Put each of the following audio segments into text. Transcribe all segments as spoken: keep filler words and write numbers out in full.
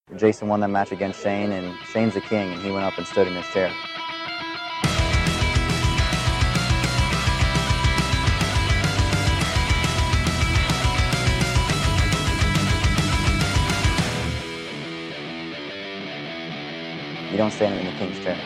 Jason won that match against Shane, and Shane's the king, and he went up and stood in his chair. You don't stand in the king's chair.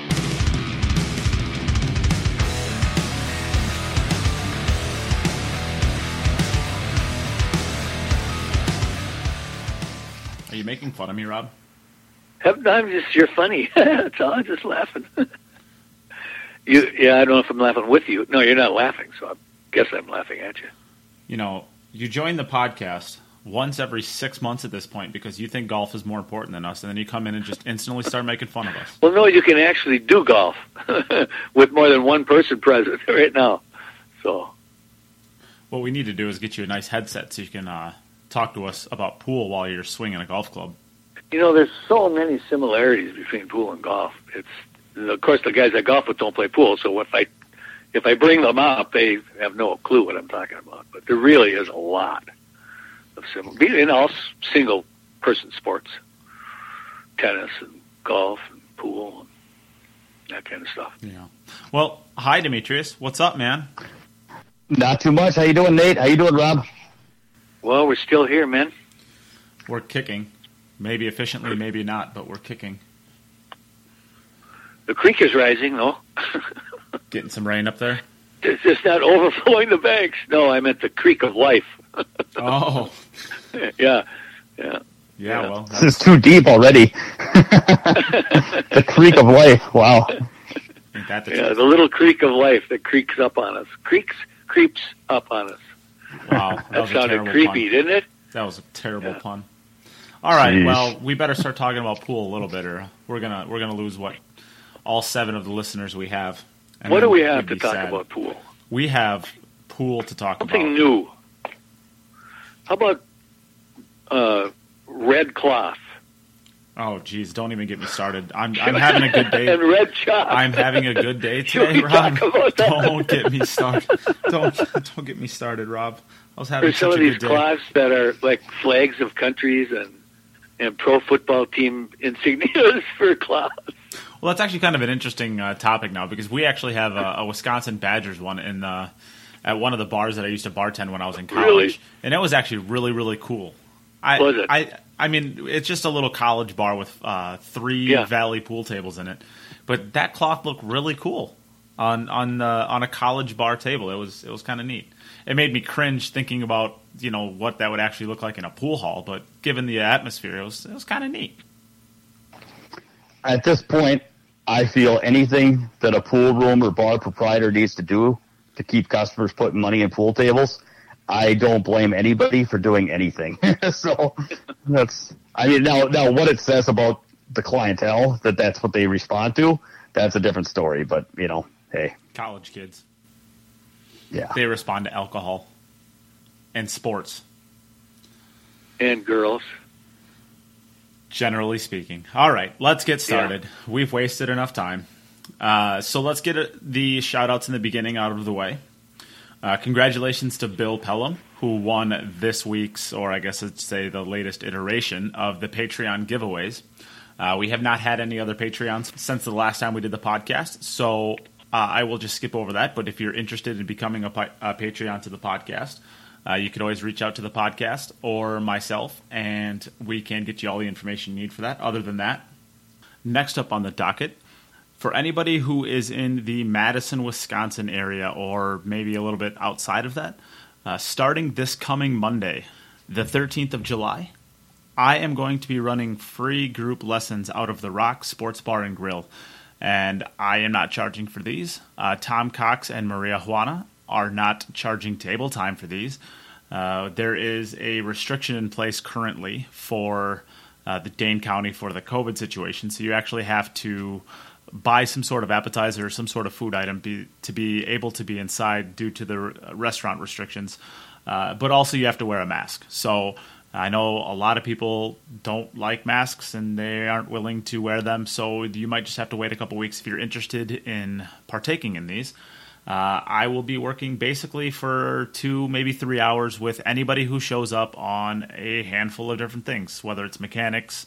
Are you making fun of me, Rob? I'm just, you're funny. That's all. I'm just laughing. you, yeah, I don't know if I'm laughing with you. No, you're not laughing, so I guess I'm laughing at you. You know, you join the podcast once every six months at this point because you think golf is more important than us, and then you come in and just instantly start making fun of us. Well, no, you can actually do golf with more than one person present right now. So, what we need to do is get you a nice headset so you can uh, talk to us about pool while you're swinging a golf club. You know, there's so many similarities between pool and golf. It's, of course, the guys I golf with don't play pool, so if I if I bring them up, they have no clue what I'm talking about. But there really is a lot of similar in all single person sports, tennis and golf and pool and that kind of stuff. Yeah. Well, hi Demetrius. What's up, man? Not too much. How you doing, Nate? How you doing, Rob? Well, we're still here, man. We're kicking. Maybe efficiently, maybe not, but we're kicking. The creek is rising, though. Getting some rain up there? It's just not overflowing the banks. No, I meant the creek of life. Oh. Yeah, yeah. Yeah, yeah. Well. This is too deep already. The creek of life, wow. Ain't that the yeah, truth? the little creek of life that creaks up on us. Creaks, creeps up on us. Wow. That, that was sounded a terrible creepy, pun. didn't it? That was a terrible yeah. pun. All right, Jeez. well, we better start talking about pool a little bit, or we're gonna we're gonna lose what all seven of the listeners we have. And what do we we'd have to be talk sad. about pool? We have pool to talk Something about. new. How about uh, red cloth? Oh, geez, don't even get me started. I'm I'm having a good day. And red chalk. I'm having a good day Should today, we Rob. talk about that? Don't get me started. Don't don't get me started, Rob. I was having There's some such of a these good day. cloths that are like flags of countries and and pro football team insignias for cloths. Well, that's actually kind of an interesting uh, topic now because we actually have a, a Wisconsin Badgers one in the, at one of the bars that I used to bartend when I was in college, Really? and it was actually really really cool. I, Was it? I I mean, it's just a little college bar with uh, three Yeah. Valley pool tables in it, but that cloth looked really cool on on uh, on a college bar table. It was it was kind of neat. It made me cringe thinking about you know what that would actually look like in a pool hall, but given the atmosphere, it was it was kind of neat. At this point, I feel anything that a pool room or bar proprietor needs to do to keep customers putting money in pool tables, I don't blame anybody for doing anything. So that's, I mean, now, now what it says about the clientele, that that's what they respond to, that's a different story. But, you know, hey. College kids. Yeah. They respond to alcohol and sports, And girls. generally speaking. All right, let's get started. Yeah. We've wasted enough time. Uh, so let's get the shout-outs in the beginning out of the way. Uh, congratulations to Bill Pelham, who won this week's, or I guess I'd say the latest iteration of the Patreon giveaways. Uh, we have not had any other Patreons since the last time we did the podcast, so uh, I will just skip over that. But if you're interested in becoming a, a Patreon to the podcast, uh, you can always reach out to the podcast or myself, and we can get you all the information you need for that. Other than that, next up on the docket, for anybody who is in the Madison, Wisconsin area, or maybe a little bit outside of that, uh, starting this coming Monday, the thirteenth of July, I am going to be running free group lessons out of the Rock Sports Bar and Grill, and I am not charging for these. Uh, Tom Cox and Maria Juana are not charging table time for these. Uh, there is a restriction in place currently for uh, the Dane County for the COVID situation, so you actually have to buy some sort of appetizer or some sort of food item be, to be able to be inside due to the restaurant restrictions. Uh, but also you have to wear a mask. So I know a lot of people don't like masks and they aren't willing to wear them. So you might just have to wait a couple weeks if you're interested in partaking in these. Uh, I will be working basically for two, maybe three hours with anybody who shows up on a handful of different things, whether it's mechanics,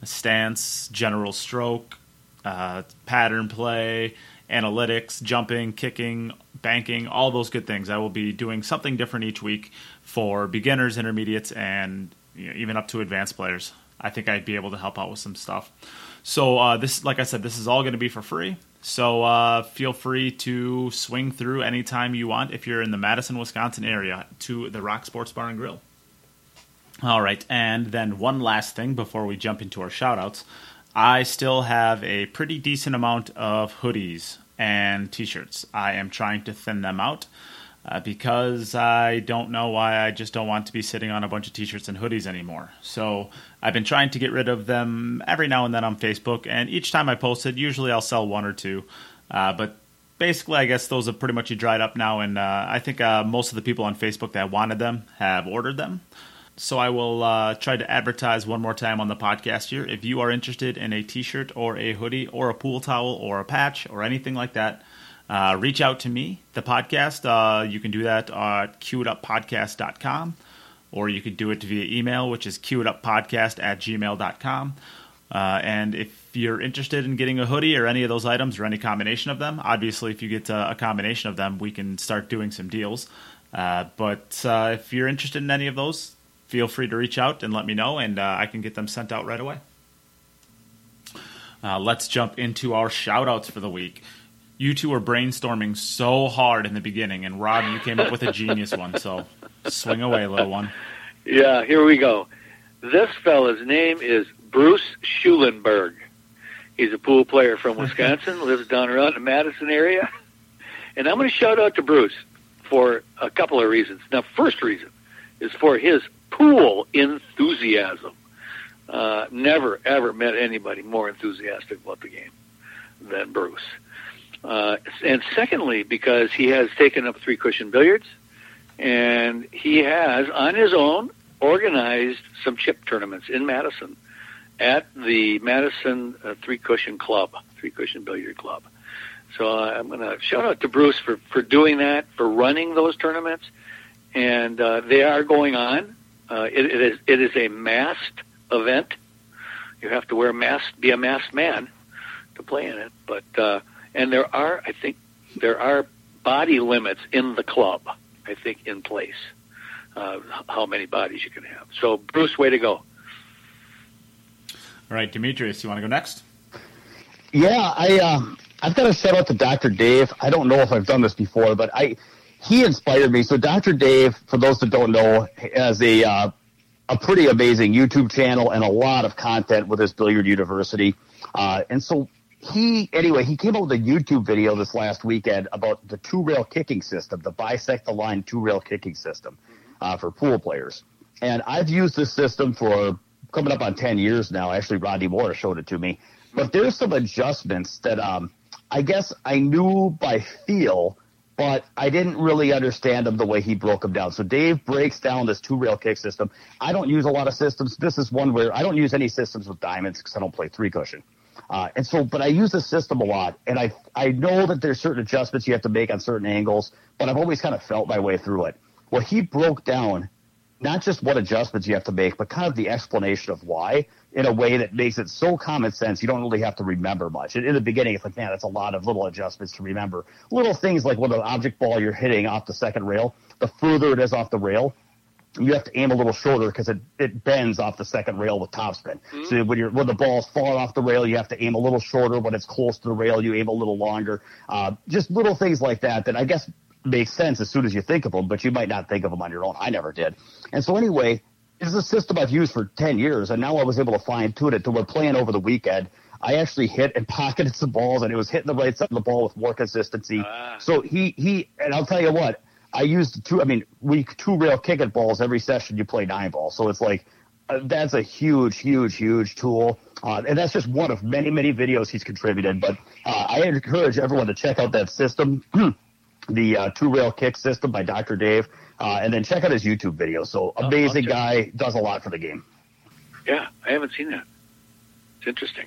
stance, general stroke, uh, pattern play, analytics, jumping, kicking, banking, all those good things. I will be doing something different each week for beginners, intermediates, and you know, even up to advanced players. I think I'd be able to help out with some stuff. So uh, this, like I said, this is all going to be for free. So uh, feel free to swing through anytime you want if you're in the Madison, Wisconsin area to the Rock Sports Bar and Grill. All right, and then one last thing before we jump into our shout-outs. I still have a pretty decent amount of hoodies and T-shirts. I am trying to thin them out uh, because I don't know why I just don't want to be sitting on a bunch of T-shirts and hoodies anymore. So I've been trying to get rid of them every now and then on Facebook, and each time I post it, usually I'll sell one or two. Uh, but basically, I guess those have pretty much dried up now, and uh, I think uh, most of the people on Facebook that wanted them have ordered them. So I will uh, try to advertise one more time on the podcast here. If you are interested in a T-shirt or a hoodie or a pool towel or a patch or anything like that, uh, reach out to me, the podcast. Uh, you can do that at cue it up podcast dot com, or you could do it via email, which is cue it up podcast at gmail dot com. Uh, and if you're interested in getting a hoodie or any of those items or any combination of them, obviously if you get a, a combination of them, we can start doing some deals. Uh, but uh, if you're interested in any of those, feel free to reach out and let me know, and uh, I can get them sent out right away. Uh, let's jump into our shout-outs for the week. You two were brainstorming so hard in the beginning, and Rob, you came up with a genius one, so swing away, little one. Yeah, here we go. This fella's name is Bruce Schulenberg. He's a pool player from Wisconsin, lives down around the Madison area. And I'm going to shout out to Bruce for a couple of reasons. Now, first reason is for his pool enthusiasm. Uh, never, ever met anybody more enthusiastic about the game than Bruce. Uh, and secondly, because he has taken up three cushion billiards, and he has, on his own, organized some chip tournaments in Madison at the Madison uh, Three Cushion Club, Three Cushion Billiard Club. So uh, I'm going to shout out to Bruce for, for doing that, for running those tournaments, and uh, they are going on. Uh, it, it is it is a masked event. You have to wear a mask, be a masked man to play in it. But uh, and there are, I think, there are body limits in the club. I think in place, uh, how many bodies you can have. So Bruce, way to go! All right, Demetrius, you want to go next? Yeah, I uh, I've got to shout out to Doctor Dave. I don't know if I've done this before, but I. He inspired me. So Doctor Dave, for those that don't know, has a uh, a pretty amazing YouTube channel and a lot of content with his Billiard University. Uh, and so he, anyway, he came out with a YouTube video this last weekend about the two-rail kicking system, the bisect the line two-rail kicking system uh, for pool players. And I've used this system for coming up on ten years now. Actually, Rodney Moore showed it to me. But there's some adjustments that um, I guess I knew by feel, but I didn't really understand them the way he broke them down. So Dave breaks down this two-rail kick system. I don't use a lot of systems. This is one where I don't use any systems with diamonds because I don't play three-cushion. Uh, and so, but I use this system a lot, and I I know that there's certain adjustments you have to make on certain angles, but I've always kind of felt my way through it. Well, he broke down not just what adjustments you have to make, but kind of the explanation of why in a way that makes it so common sense you don't really have to remember much. In the beginning, it's like, man, that's a lot of little adjustments to remember. Little things like when an object ball you're hitting off the second rail, the further it is off the rail, you have to aim a little shorter because it, it bends off the second rail with topspin. Mm-hmm. So when you're when the ball's far off the rail, you have to aim a little shorter. When it's close to the rail, you aim a little longer. Uh, just little things like that that I guess makes sense as soon as you think of them, but you might not think of them on your own. I never did. And so anyway, it's a system I've used for ten years, and now I was able to fine-tune it to we're playing over the weekend. I actually hit and pocketed some balls, and it was hitting the right side of the ball with more consistency. Ah. So he, he, and I'll tell you what, I used two, I mean, we two rail kick at balls every session you play nine balls. So it's like, uh, that's a huge, huge, huge tool. Uh, and that's just one of many, many videos he's contributed. But uh, I encourage everyone to check out that system, the uh, two rail kick system by Doctor Dave, uh, and then check out his YouTube video. So amazing oh, guy, does a lot for the game. Yeah, I haven't seen that. It's interesting.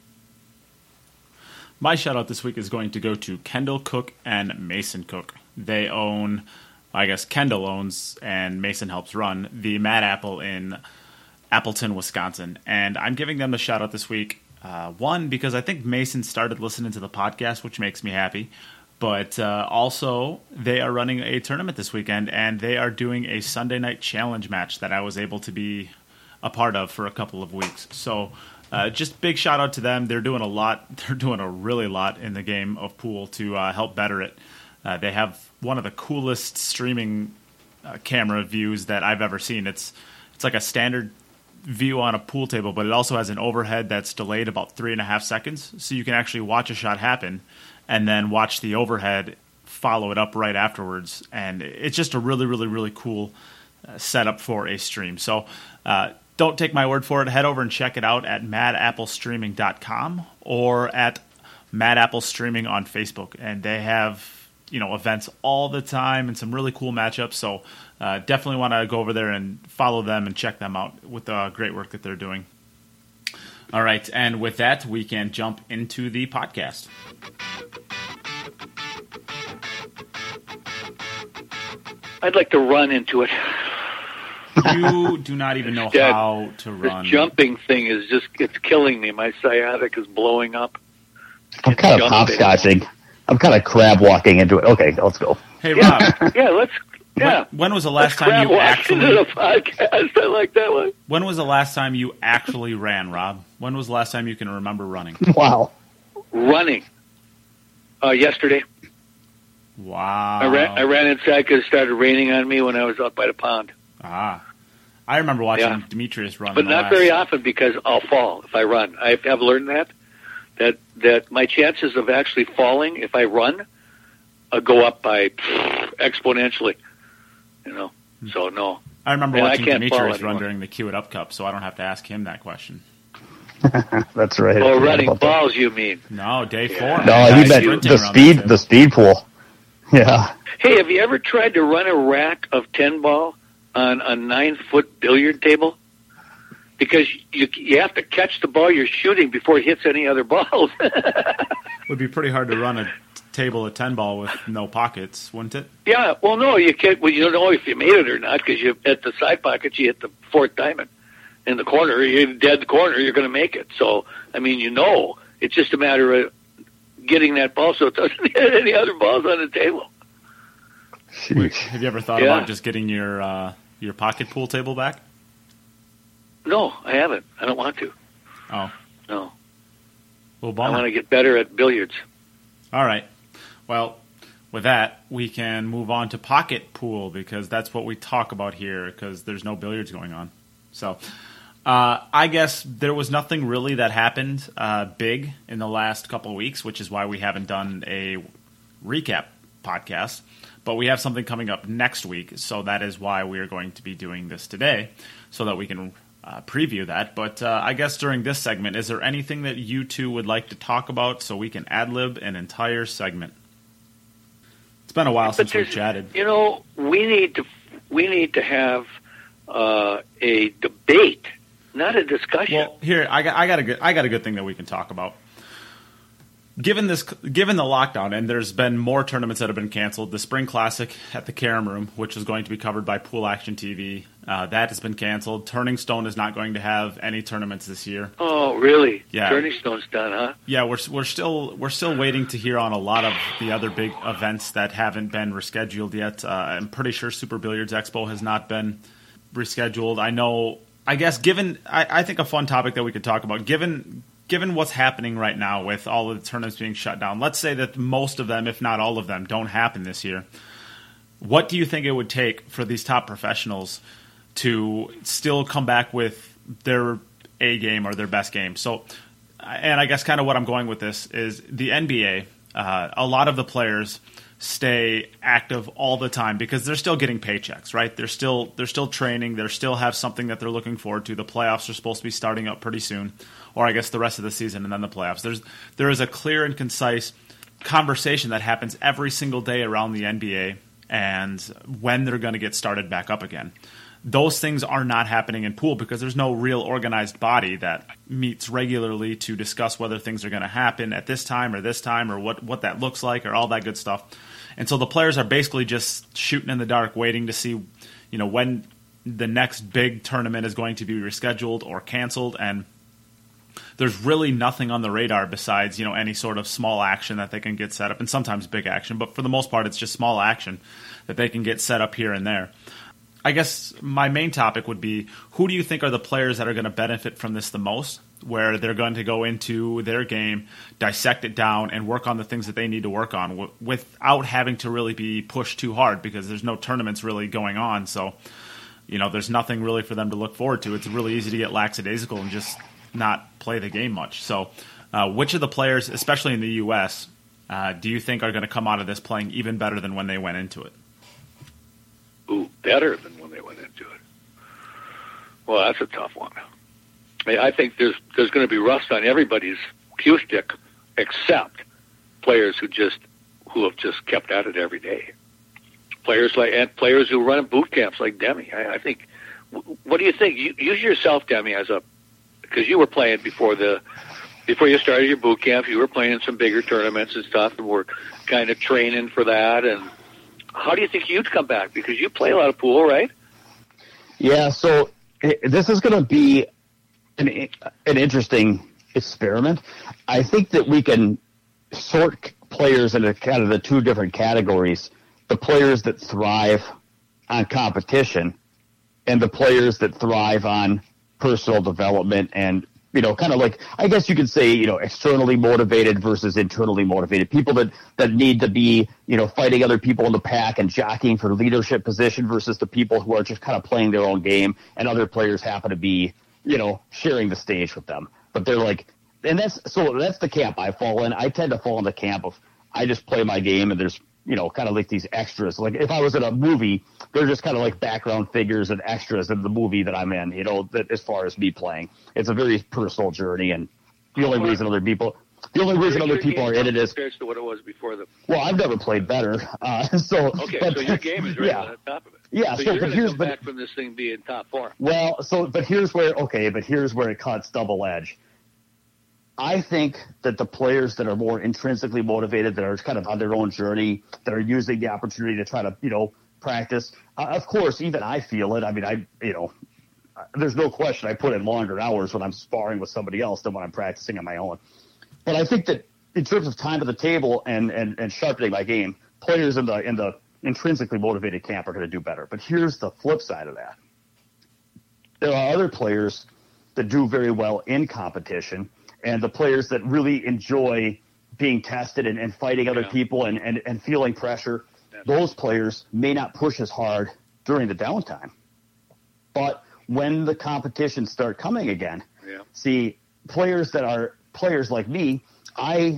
My shout out this week is going to go to Kendall Cook and Mason Cook. They own, I guess Kendall owns and Mason helps run the Mad Apple in Appleton, Wisconsin. And I'm giving them the shout out this week. Uh, one, because I think Mason started listening to the podcast, which makes me happy. But uh, also, they are running a tournament this weekend, and they are doing a Sunday night challenge match that I was able to be a part of for a couple of weeks. So uh, just big shout out to them. They're doing a lot. They're doing a really lot in the game of pool to uh, help better it. Uh, they have one of the coolest streaming uh, camera views that I've ever seen. It's it's like a standard view on a pool table, but it also has an overhead that's delayed about three and a half seconds, so you can actually watch a shot happen and then watch the overhead follow it up right afterwards. And it's just a really, really, really cool uh, setup for a stream. So uh, don't take my word for it. Head over and check it out at mad apple streaming dot com or at Mad Apple Streaming on Facebook. And they have, you know, events all the time and some really cool matchups. So uh, definitely want to go over there and follow them and check them out with the great work that they're doing. All right, and with that, we can jump into the podcast. I'd like to run into it. You do not even know Dad, how to run. This jumping thing is just, it's killing me. My sciatic is blowing up. I'm It's kind of jumping. hopscotching. I'm kind of crab walking into it. Okay, let's go. Hey, Rob, Yeah, let's, yeah. when, when was the last Let's time crab you walk into actually... the podcast. I like that one. When was the last time you actually ran, Rob? When was the last time you can remember running? Wow. Running. Uh, yesterday. Wow. I ran, I ran inside because it started raining on me when I was out by the pond. Ah. I remember watching Yeah. Demetrius run. But in the not last- very often because I'll fall if I run. I have learned that, that, that my chances of actually falling if I run uh, go up by pff, exponentially. You know, so no. I remember And I watching can't fall Demetrius run anymore. during the Cue It Up Cup, so I don't have to ask him that question. That's right. Oh, I forgot running about that. balls, you mean? No, day Yeah. four. No, man. he Guys meant sprinting the around speed, that the speed pool. Yeah. Hey, have you ever tried to run a rack of ten ball on a nine foot billiard table? Because you you have to catch the ball you're shooting before it hits any other balls. It would be pretty hard to run a table of ten ball with no pockets, wouldn't it? Yeah, well, no, you can't. Well, you don't know if you made it or not because you at the side pocket you hit the fourth diamond in the corner. You're dead corner. You're going to make it. So, I mean, you know, it's just a matter of getting that ball so it doesn't hit any other balls on the table. Sheesh. Have you ever thought Yeah. about just getting your uh, your pocket pool table back? No, I haven't. I don't want to. Oh, No, well, I bummer. want to get better at billiards. All right. Well, with that, we can move on to pocket pool because that's what we talk about here because there's no billiards going on. So uh, I guess there was nothing really that happened uh, big in the last couple of weeks, which is why we haven't done a recap podcast. But we have something coming up next week, so that is why we are going to be doing this today so that we can uh, preview that. But uh, I guess during this segment, is there anything that you two would like to talk about so we can ad-lib an entire segment? It's been a while But since we've there's- chatted. You know, we need to we need to have uh, a debate, not a discussion. Well, here I got I got a good I got a good thing that we can talk about. Given this, given the lockdown, and there's been more tournaments that have been canceled. The Spring Classic at the Carom Room, which is going to be covered by Pool Action T V, uh, that has been canceled. Turning Stone is not going to have any tournaments this year. oh, really? Yeah. Turning Stone's done, huh? Yeah, we're we're still we're still waiting to hear on a lot of the other big events that haven't been rescheduled yet. Uh, I'm pretty sure Super Billiards Expo has not been rescheduled. I know. I guess given I, I think a fun topic that we could talk about given. Given what's happening right now with all of the tournaments being shut down, let's say that most of them, if not all of them, don't happen this year. What do you think it would take for these top professionals to still come back with their A game or their best game? So, and I guess kind of what I'm going with this is the N B A, uh, a lot of the players stay active all the time because they're still getting paychecks, right? They're still they're still training. They still have something that they're looking forward to. The playoffs are supposed to be starting up pretty soon, or I guess the rest of the season and then the playoffs. There's there is a clear and concise conversation that happens every single day around the N B A and when they're going to get started back up again. Those things are not happening in pool because there's no real organized body that meets regularly to discuss whether things are going to happen at this time or this time or what, what that looks like or all that good stuff. And so the players are basically just shooting in the dark, waiting to see, you know, when the next big tournament is going to be rescheduled or canceled, and there's really nothing on the radar besides, you know, any sort of small action that they can get set up, and sometimes big action, but for the most part, it's just small action that they can get set up here and there. I guess my main topic would be, who do you think are the players that are going to benefit from this the most, where they're going to go into their game, dissect it down, and work on the things that they need to work on w- without having to really be pushed too hard, because there's no tournaments really going on. So, you know, there's nothing really for them to look forward to. It's really easy to get lackadaisical and just not play the game much. So uh, which of the players, especially in the U S, uh, do you think are going to come out of this playing even better than when they went into it? Ooh, better than when they went into it. Well, that's a tough one. I mean, I think there's there's going to be rust on everybody's cue stick, except players who just who have just kept at it every day. Players like and players who run boot camps like Demi. I, I think. What do you think? You, use yourself, Demi, as a because you were playing before the before you started your boot camp. You were playing in some bigger tournaments and stuff, and were kind of training for that. And how do you think you'd come back? Because you play a lot of pool, right? Yeah. So this is going to be an an interesting experiment. I think that we can sort players into kind of the two different categories: the players that thrive on competition, and the players that thrive on personal development and, you know, kind of like, I guess you could say, you know, externally motivated versus internally motivated. People that, that need to be, you know, fighting other people in the pack and jockeying for leadership position versus the people who are just kind of playing their own game, and other players happen to be, you know, sharing the stage with them. But they're like, and that's, so that's the camp I fall in. I tend to fall in the camp of, I just play my game, and there's, you know, kind of like these extras. Like if I was in a movie, they're just kind of like background figures and extras in the movie that I'm in, you know, that as far as me playing. It's a very personal journey, and the only reason other people, the only reason other people are in it is compared to what it was before the. Well, I've never played better, uh, so. Okay, but, so your game is right yeah. on the top of it. Yeah, so, so you're but going here's to come but, back from this thing being top four. Well, so but here's where okay, but here's where it cuts double edge. I think that the players that are more intrinsically motivated, that are kind of on their own journey, that are using the opportunity to try to, you know, practice. Uh, of course, even I feel it. I mean, I, you know, there's no question I put in longer hours when I'm sparring with somebody else than when I'm practicing on my own. But I think that in terms of time at the table and, and, and sharpening my game, players in the in the intrinsically motivated camp are going to do better. But here's the flip side of that. There are other players that do very well in competition, and the players that really enjoy being tested and, and fighting other yeah. people and, and, and feeling pressure, those players may not push as hard during the downtime. But when the competitions start coming again, yeah. see, players that are players like me, I,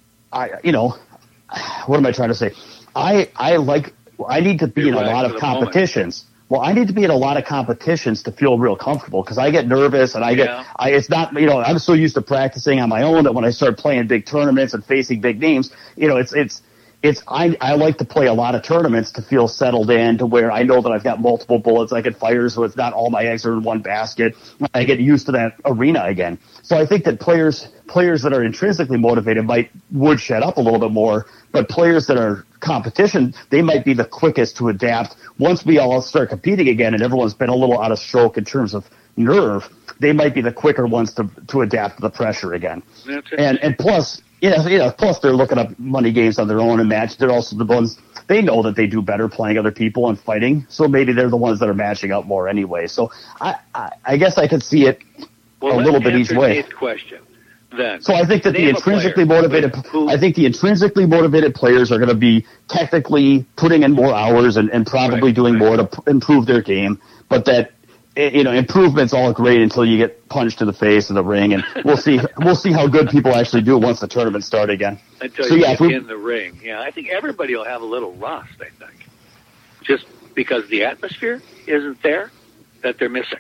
I, you know, what am I trying to say? I, I like, I need to be You're in a right lot for of the competitions. Well, I need to be in a lot of competitions to feel real comfortable, because I get nervous and I get, Yeah. I, it's not, you know, I'm so used to practicing on my own that when I start playing big tournaments and facing big names, you know, it's, it's, it's, I, I like to play a lot of tournaments to feel settled in, to where I know that I've got multiple bullets I can fire, so it's not all my eggs are in one basket. I get used to that arena again. So I think that players, players that are intrinsically motivated might woodshed up a little bit more, but players that are competition, they might be the quickest to adapt. Once we all start competing again and everyone's been a little out of stroke in terms of nerve, they might be the quicker ones to to adapt to the pressure again. That's it. And and plus, yeah, you know, plus they're looking up money games on their own and match. They're also the ones, they know that they do better playing other people and fighting, so maybe they're the ones that are matching up more anyway. So I I, I guess I could see it well, a little bit each way. Eighth question. Then. So I think that the Name a intrinsically player. motivated, Who- I think the intrinsically motivated players are going to be technically putting in more hours and, and probably Right, doing right. more to p- improve their game. But that, eh, you know, improvement's all great until you get punched in the face in the ring, and we'll see. We'll see how good people actually do once the tournament start again. Until So you yeah, get if we, in the ring. Yeah, I think everybody will have a little rust, I think. Just because the atmosphere isn't there that they're missing.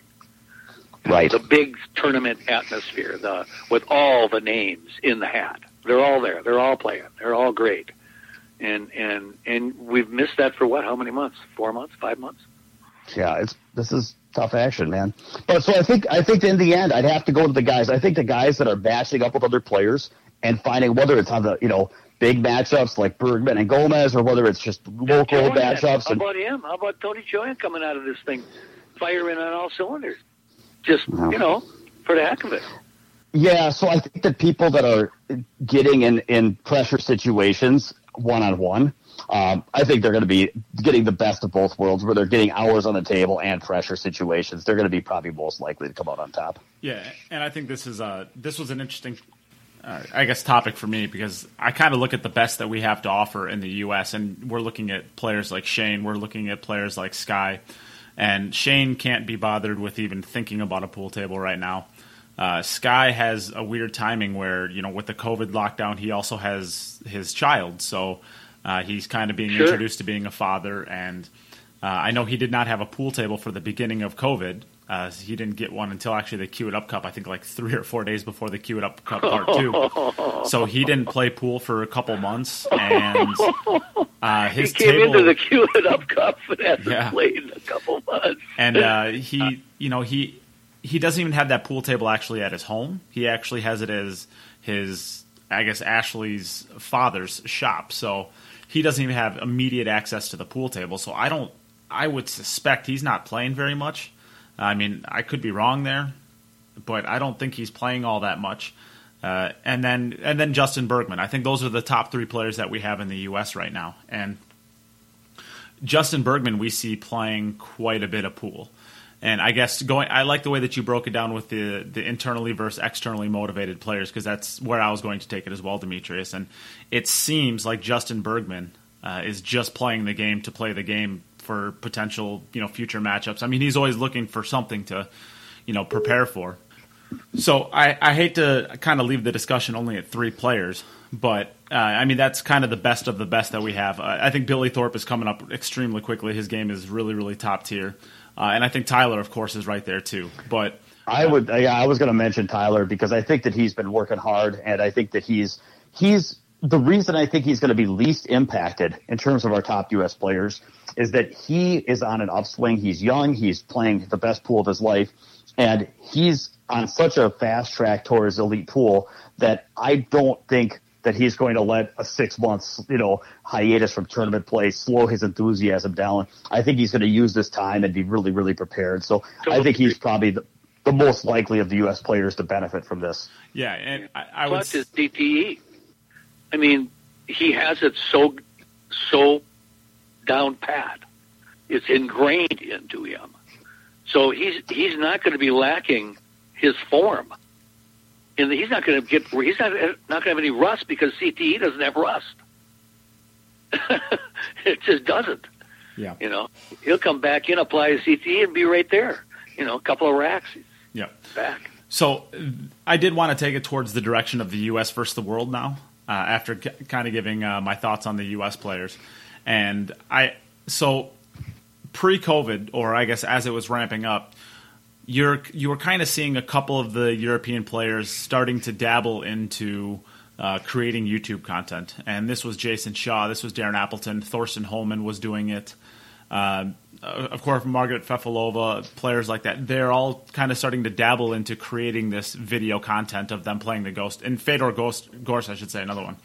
right. The big tournament atmosphere, the with all the names in the hat. They're all there. They're all playing. They're all great. And and and we've missed that for what? How many months? Four months? Five months? Yeah, it's this is tough action, man. But so I think I think in the end I'd have to go to the guys. I think the guys that are matching up with other players and finding, whether it's on the, you know, big matchups like Bergman and Gomez, or whether it's just local Choyan, matchups. How And about him? How about Tony Choyan coming out of this thing firing on all cylinders. Just, you know, for the heck of it. Yeah, so I think that people that are getting in, in pressure situations one-on-one, um, I think they're going to be getting the best of both worlds, where they're getting hours on the table and pressure situations. They're going to be probably most likely to come out on top. Yeah, and I think this is uh, this was an interesting, uh, I guess, topic for me, because I kind of look at the best that we have to offer in the U S, and we're looking at players like Shane, we're looking at players like Sky, and Shane can't be bothered with even thinking about a pool table right now. Uh, Sky has a weird timing where, you know, with the COVID lockdown, he also has his child, so uh, he's kind of being sure. introduced to being a father, and uh, I know he did not have a pool table for the beginning of COVID. Uh, he didn't get one until actually the Cue It Up Cup, I think like three or four days before the Cue It Up Cup Part two. So he didn't play pool for a couple months, and uh, his he came table, into the Cue It Up Cup and hasn't yeah. played in a couple months. And uh, he, you know, he he doesn't even have that pool table actually at his home. He actually has it as his, I guess, Ashley's father's shop. So he doesn't even have immediate access to the pool table. So I don't, I would suspect he's not playing very much. I mean, I could be wrong there, but I don't think he's playing all that much. Uh, and then and then Justin Bergman. I think those are the top three players that we have in the U S right now. And Justin Bergman, we see playing quite a bit of pool. And I guess going, I like the way that you broke it down with the, the internally versus externally motivated players, because that's where I was going to take it as well, Demetrius. And it seems like Justin Bergman uh, is just playing the game to play the game for potential, you know, future matchups. I mean, he's always looking for something to, you know, prepare for. So I, I hate to kind of leave the discussion only at three players, but uh, I mean, that's kind of the best of the best that we have. Uh, I think Billy Thorpe is coming up extremely quickly. His game is really, really top tier. Uh, and I think Tyler, of course, is right there too. But I would, yeah, I was going to mention Tyler because I think that he's been working hard, and I think that he's he's the reason I think he's going to be least impacted in terms of our top U S players is that he is on an upswing. He's young. He's playing the best pool of his life, and he's on such a fast track towards elite pool that I don't think that he's going to let a six months, you know, hiatus from tournament play slow his enthusiasm down. I think he's going to use this time and be really, really prepared. So I think he's probably the, the most likely of the U S players to benefit from this. Yeah, and I, I would. Plus his D T E. I mean, he has it so so down pat. It's ingrained into him. So he's he's not going to be lacking his form. And he's not going to get. He's not not going to have any rust because C T E doesn't have rust. It just doesn't. Yeah. You know, he'll come back in, apply his C T E, and be right there. You know, a couple of racks. Yeah. Back. So I did want to take it towards the direction of the U S versus the world now. Uh, after c- kind of giving uh, my thoughts on the U S players, and I so pre-COVID, or I guess as it was ramping up. You're you were kind of seeing a couple of the European players starting to dabble into uh, creating YouTube content, and this was Jason Shaw, this was Darren Appleton, Thorsten Holman was doing it. Uh, of course, Margaret Fefilova, players like that, they're all kind of starting to dabble into creating this video content of them playing the Ghost, and Fedor Ghost, Gorst, I should say, another one.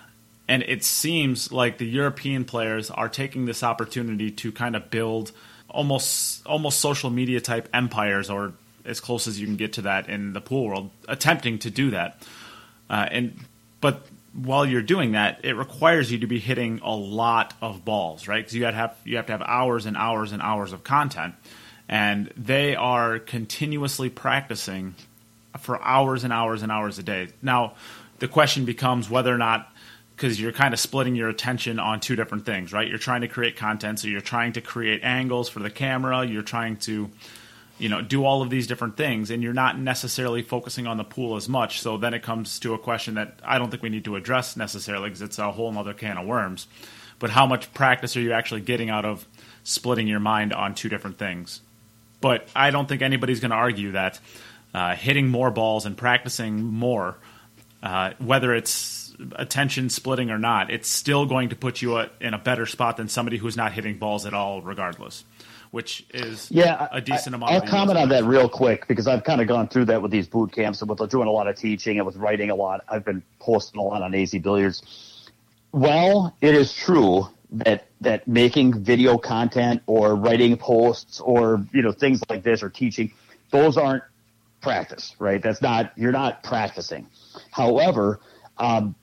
And it seems like the European players are taking this opportunity to kind of build almost almost social media type empires, or as close as you can get to that in the pool world, attempting to do that. Uh, and but while you're doing that, it requires you to be hitting a lot of balls, right? Because you have have you have to have hours and hours and hours of content, and they are continuously practicing for hours and hours and hours a day. Now, the question becomes whether or not, because you're kind of splitting your attention on two different things, right? You're trying to create content, so you're trying to create angles for the camera. You're trying to, you know, do all of these different things, and you're not necessarily focusing on the pool as much. So then it comes to a question that I don't think we need to address necessarily, because it's a whole other can of worms. But how much practice are you actually getting out of splitting your mind on two different things? But I don't think anybody's going to argue that uh, hitting more balls and practicing more, uh, whether it's attention splitting or not, it's still going to put you in a better spot than somebody who's not hitting balls at all regardless, which is yeah, a decent I, amount. I'll of comment on that real quick because I've kind of gone through that with these boot camps and with doing a lot of teaching and with writing a lot. I've been posting a lot on A Z Billiards. Well, it is true that that making video content or writing posts or, you know, things like this or teaching, those aren't practice, right? That's not, you're not practicing. However, um,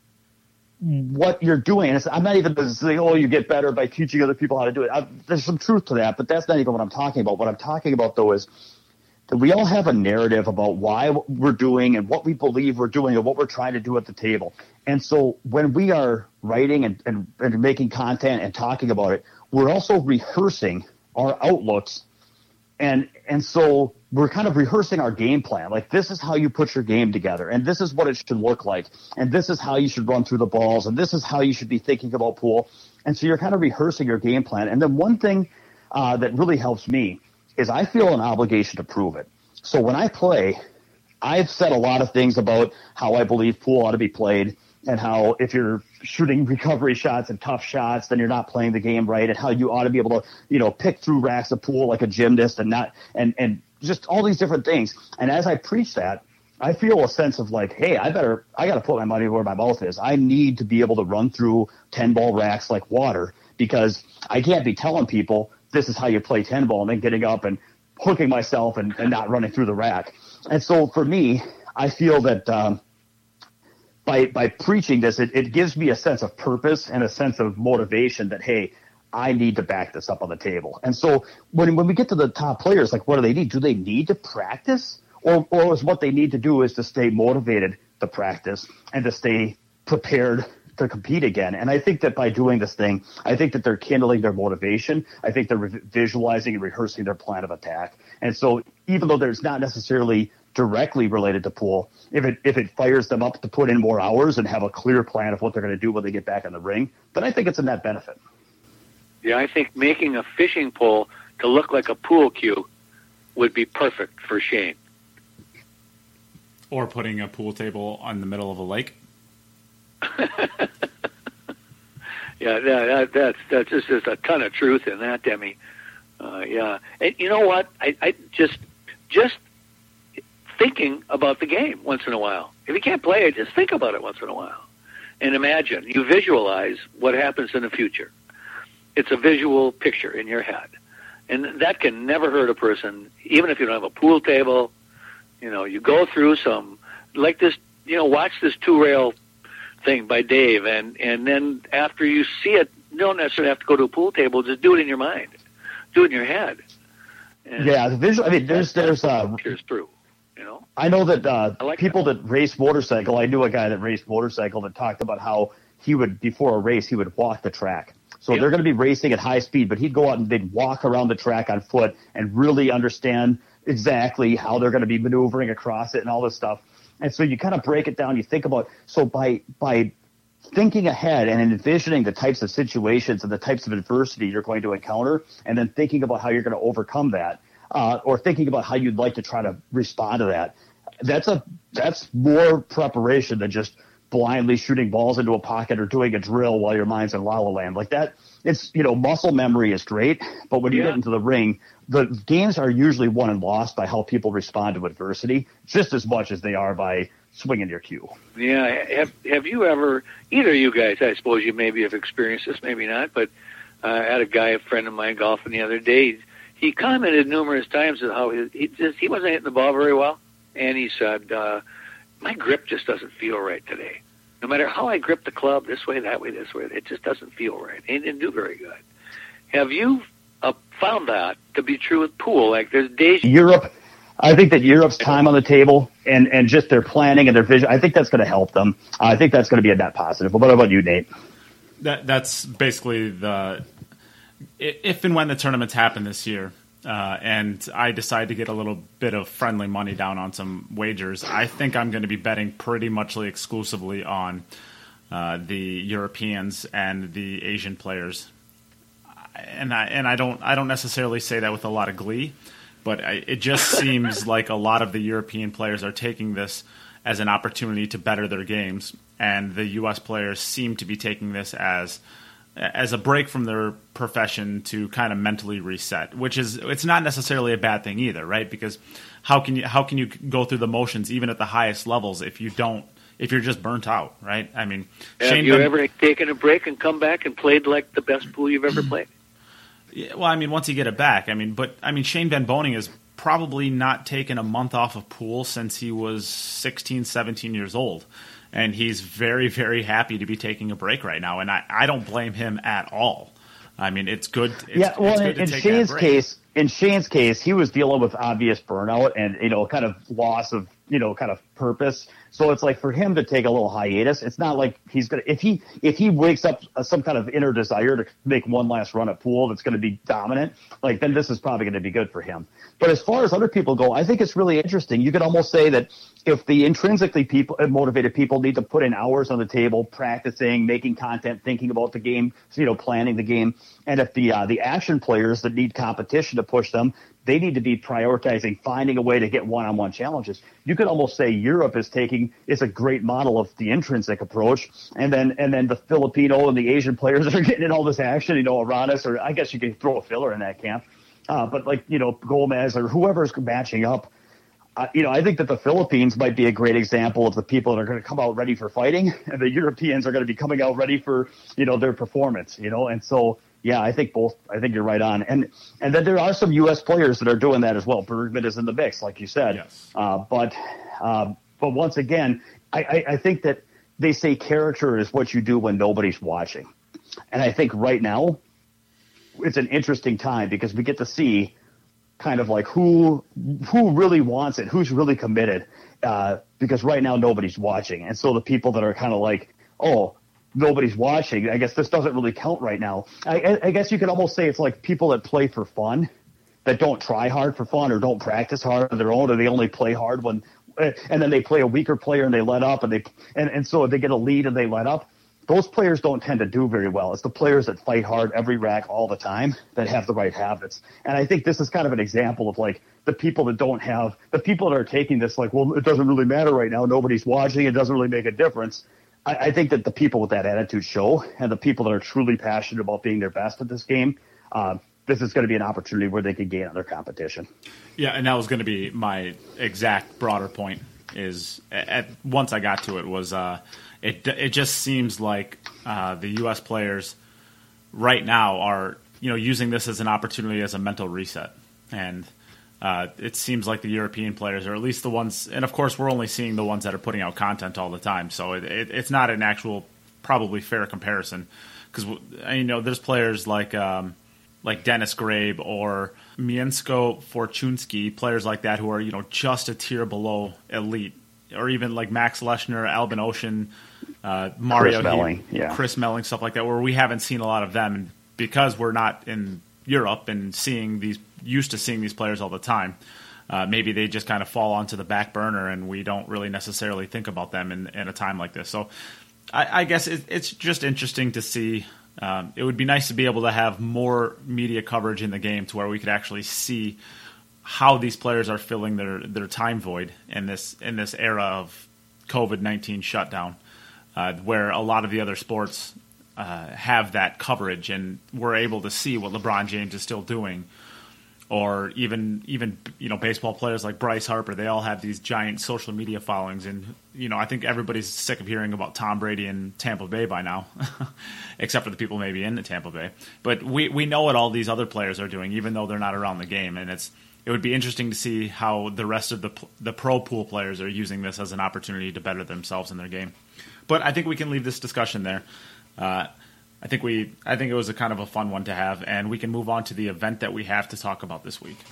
what you're doing, and it's, I'm not even saying, oh, you get better by teaching other people how to do it. I, there's some truth to that, but that's not even what I'm talking about. What I'm talking about, though, is that we all have a narrative about why we're doing and what we believe we're doing and what we're trying to do at the table. And so when we are writing and, and, and making content and talking about it, we're also rehearsing our outlooks. And and so we're kind of rehearsing our game plan. Like, this is how you put your game together, and this is what it should look like, and this is how you should run through the balls, and this is how you should be thinking about pool. And so you're kind of rehearsing your game plan. And then one thing uh, that really helps me is I feel an obligation to prove it. So when I play, I've said a lot of things about how I believe pool ought to be played, and how if you're shooting recovery shots and tough shots, then you're not playing the game right, and how you ought to be able to, you know, pick through racks of pool like a gymnast and not, and, and just all these different things. And as I preach that, I feel a sense of like, hey, I better, I got to put my money where my mouth is. I need to be able to run through ten ball racks like water, because I can't be telling people this is how you play ten ball and then getting up and hooking myself and, and not running through the rack. And so for me, I feel that, um, By, by preaching this, it, it gives me a sense of purpose and a sense of motivation that, hey, I need to back this up on the table. And so when when we get to the top players, like, what do they need? Do they need to practice? Or, or is what they need to do is to stay motivated to practice and to stay prepared to compete again? And I think that by doing this thing, I think that they're kindling their motivation. I think they're re- visualizing and rehearsing their plan of attack. And so even though there's not necessarily directly related to pool, if it if it fires them up to put in more hours and have a clear plan of what they're going to do when they get back in the ring, then I think it's a net benefit. Yeah, I think making a fishing pole to look like a pool cue would be perfect for Shane. Or putting a pool table on the middle of a lake. Yeah, that, that's that's just, just a ton of truth in that, Demi. Uh, yeah, and you know what? I, I just just thinking about the game once in a while. If you can't play it, just think about it once in a while, and imagine. You visualize what happens in the future. It's a visual picture in your head, and that can never hurt a person, even if you don't have a pool table. You know, you go through some like this. You know, watch this two rail thing by Dave, and and then after you see it, you don't necessarily have to go to a pool table. Just do it in your mind, do it in your head. And yeah, the visual. I mean, there's there's uh, here's through. You know, I know that uh, like people that. that race motorcycle. I knew a guy that raced motorcycle that talked about how he would, before a race, he would walk the track. So Yep. they're going to be racing at high speed, but he'd go out and they'd walk around the track on foot and really understand exactly how they're going to be maneuvering across it and all this stuff. And so you kind of break it down. You think about, so by, by thinking ahead and envisioning the types of situations and the types of adversity you're going to encounter, and then thinking about how you're going to overcome that, uh, or thinking about how you'd like to try to respond to that, that's a, that's more preparation than just blindly shooting balls into a pocket or doing a drill while your mind's in La La Land. Like that, it's, you know, muscle memory is great, but when you Yeah. get into the ring, the games are usually won and lost by how people respond to adversity, just as much as they are by swinging your cue. Yeah, have have you ever, either of you guys, I suppose you maybe have experienced this, maybe not, but uh, I had a guy, a friend of mine, golfing the other day. He commented numerous times on how his, he just he wasn't hitting the ball very well, and he said, uh, my grip just doesn't feel right today. No matter how I grip the club, this way, that way, this way, it just doesn't feel right. He didn't do very good. Have you uh, found that to be true with pool? Like there's days. Europe, I think that Europe's time on the table and, and just their planning and their vision, I think that's going to help them. I think that's going to be a net positive. But what about you, Nate? That that's basically the if and when the tournaments happen this year, uh, and I decide to get a little bit of friendly money down on some wagers, I think I'm going to be betting pretty much exclusively on uh, the Europeans and the Asian players. And I and I don't I don't necessarily say that with a lot of glee, but I, it just seems like a lot of the European players are taking this as an opportunity to better their games, and the U S players seem to be taking this as as a break from their profession to kind of mentally reset, which is it's not necessarily a bad thing either, right? Because how can you how can you go through the motions even at the highest levels if you don't if you're just burnt out, right? I mean, Have Shane you Ben- ever taken a break and come back and played like the best pool you've ever played? Yeah, well, I mean, once you get it back, I mean, but I mean, Shane Van Boening has probably not taken a month off of pool since he was sixteen, seventeen years old. And he's very, very happy to be taking a break right now. And I, I don't blame him at all. I mean, it's good. It's, yeah, well, it's good in, to in take Shane's that break. case, in Shane's case, he was dealing with obvious burnout and, you know, kind of loss of, you know, kind of purpose. So it's like for him to take a little hiatus, it's not like he's going to, if he, if he wakes up some kind of inner desire to make one last run at pool that's going to be dominant, like then this is probably going to be good for him. But as far as other people go, I think it's really interesting. You could almost say that if the intrinsically people motivated people need to put in hours on the table, practicing, making content, thinking about the game, you know, planning the game, and if the uh, the action players that need competition to push them, they need to be prioritizing finding a way to get one-on-one challenges. You could almost say Europe is taking is a great model of the intrinsic approach, and then and then the Filipino and the Asian players that are getting in all this action, you know, Aranis, or I guess you could throw a filler in that camp, uh, but like you know Gomez or whoever's matching up. Uh, you know, I think that the Philippines might be a great example of the people that are going to come out ready for fighting, and the Europeans are going to be coming out ready for, you know, their performance, you know, and so, yeah, I think both, I think you're right on. And, and then there are some U S players that are doing that as well. Bergman is in the mix, like you said. Yes. Uh, but, uh, but once again, I, I, I think that they say character is what you do when nobody's watching. And I think right now it's an interesting time because we get to see kind of like who who really wants it, who's really committed, uh, because right now nobody's watching. And so the people that are kind of like, oh, nobody's watching, I guess this doesn't really count right now. I, I guess you could almost say it's like people that play for fun, that don't try hard for fun or don't practice hard on their own, or they only play hard when and then they play a weaker player and they let up, and they and, and so they get a lead and they let up. Those players don't tend to do very well. It's the players that fight hard every rack all the time that have the right habits. And I think this is kind of an example of like the people that don't have the people that are taking this like, well, it doesn't really matter right now. Nobody's watching. It doesn't really make a difference. I, I think that the people with that attitude show, and the people that are truly passionate about being their best at this game, uh, this is going to be an opportunity where they can gain on their competition. Yeah, and that was going to be my exact broader point is at, once I got to it was uh, it it just seems like uh, the U S players right now are you know using this as an opportunity as a mental reset, and uh, it seems like the European players, or at least the ones, and of course we're only seeing the ones that are putting out content all the time, so it, it, it's not an actual probably fair comparison because you know there's players like um, like Dennis Grabe or Miensko Fortunski, players like that who are, you know, just a tier below elite, or even like Max Leshner, Albin Ocean, uh, Mario, Chris Melling, yeah. Chris Melling, stuff like that, where we haven't seen a lot of them. And because we're not in Europe and seeing these, used to seeing these players all the time, uh, maybe they just kind of fall onto the back burner and we don't really necessarily think about them in, in a time like this. So I, I guess it, it's just interesting to see. Um, it would be nice to be able to have more media coverage in the game to where we could actually see how these players are filling their, their time void in this in this era of COVID nineteen shutdown, uh, where a lot of the other sports uh, have that coverage, and we're able to see what LeBron James is still doing, or even even you know baseball players like Bryce Harper. They all have these giant social media followings, and you know I think everybody's sick of hearing about Tom Brady in Tampa Bay by now, except for the people maybe in Tampa Bay. But we we know what all these other players are doing, even though they're not around the game, and it's it would be interesting to see how the rest of the the pro pool players are using this as an opportunity to better themselves in their game. But I think we can leave this discussion there. Uh, I think we. I think it was a kind of a fun one to have, and we can move on to the event that we have to talk about this week.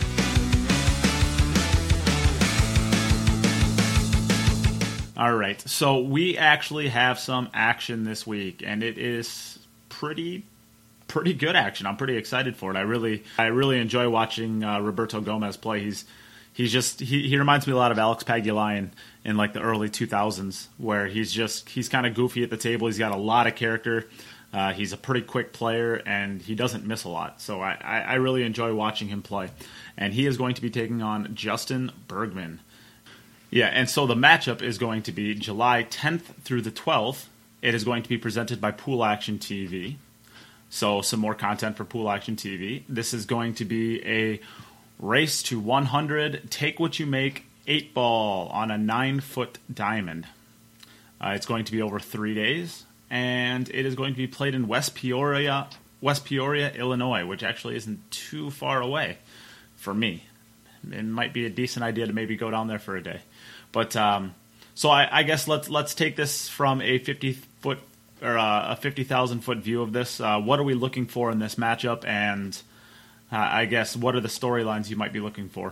All right, so we actually have some action this week, and it is pretty, pretty good action. I'm pretty excited for it. I really, I really enjoy watching uh, Roberto Gomez play. He's, he's just, he, he reminds me a lot of Alex Pagulayan in like the early two thousands, where he's just, he's kind of goofy at the table. He's got a lot of character. Uh, he's a pretty quick player, and he doesn't miss a lot. So I, I, I really enjoy watching him play. And he is going to be taking on Justin Bergman. Yeah, and so the matchup is going to be July tenth through the twelfth. It is going to be presented by Pool Action T V. So some more content for Pool Action T V. This is going to be a race to one hundred, take what you make, eight ball on a nine-foot diamond. Uh, it's going to be over three days, and it is going to be played in West Peoria, West Peoria, Illinois, which actually isn't too far away for me. It might be a decent idea to maybe go down there for a day. But um, so I, I guess let's let's take this from a fifty foot or uh, a fifty thousand foot view of this. Uh, what are we looking for in this matchup, and uh, I guess what are the storylines you might be looking for?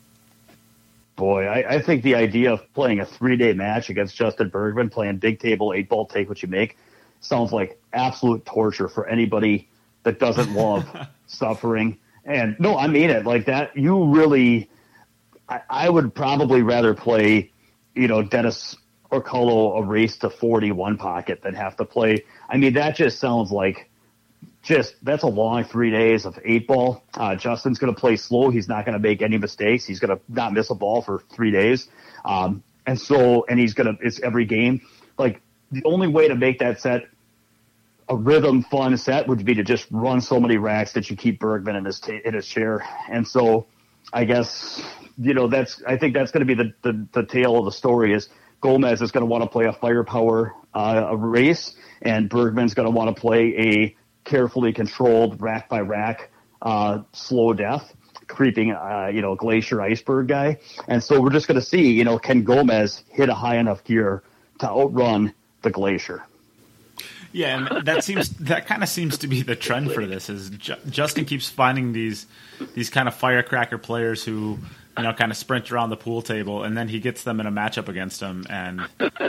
Boy, I, I think the idea of playing a three-day match against Justin Bergman, playing big table, eight-ball, take what you make, sounds like absolute torture for anybody that doesn't love suffering. And, no, I mean it. Like that, you really I, – I would probably rather play, you know, Dennis Orcollo a race to forty-one pocket than have to play – I mean, that just sounds like – Just that's a long three days of eight ball. Uh, Justin's going to play slow. He's not going to make any mistakes. He's going to not miss a ball for three days. Um, and so, and he's going to, it's every game. Like the only way to make that set a rhythm fun set would be to just run so many racks that you keep Bergman in his, t- in his chair. And so I guess, you know, that's, I think that's going to be the, the, the tale of the story is Gomez is going to want to play a firepower, uh, a race, and Bergman's going to want to play a carefully controlled rack by rack, uh, slow death, creeping, uh, you know, glacier iceberg guy. And so we're just going to see, you know, can Gomez hit a high enough gear to outrun the glacier? Yeah, and that seems that kind of seems to be the trend for this. Is Ju- Justin keeps finding these these kind of firecracker players who, you know, kind of sprint around the pool table, and then he gets them in a matchup against them, and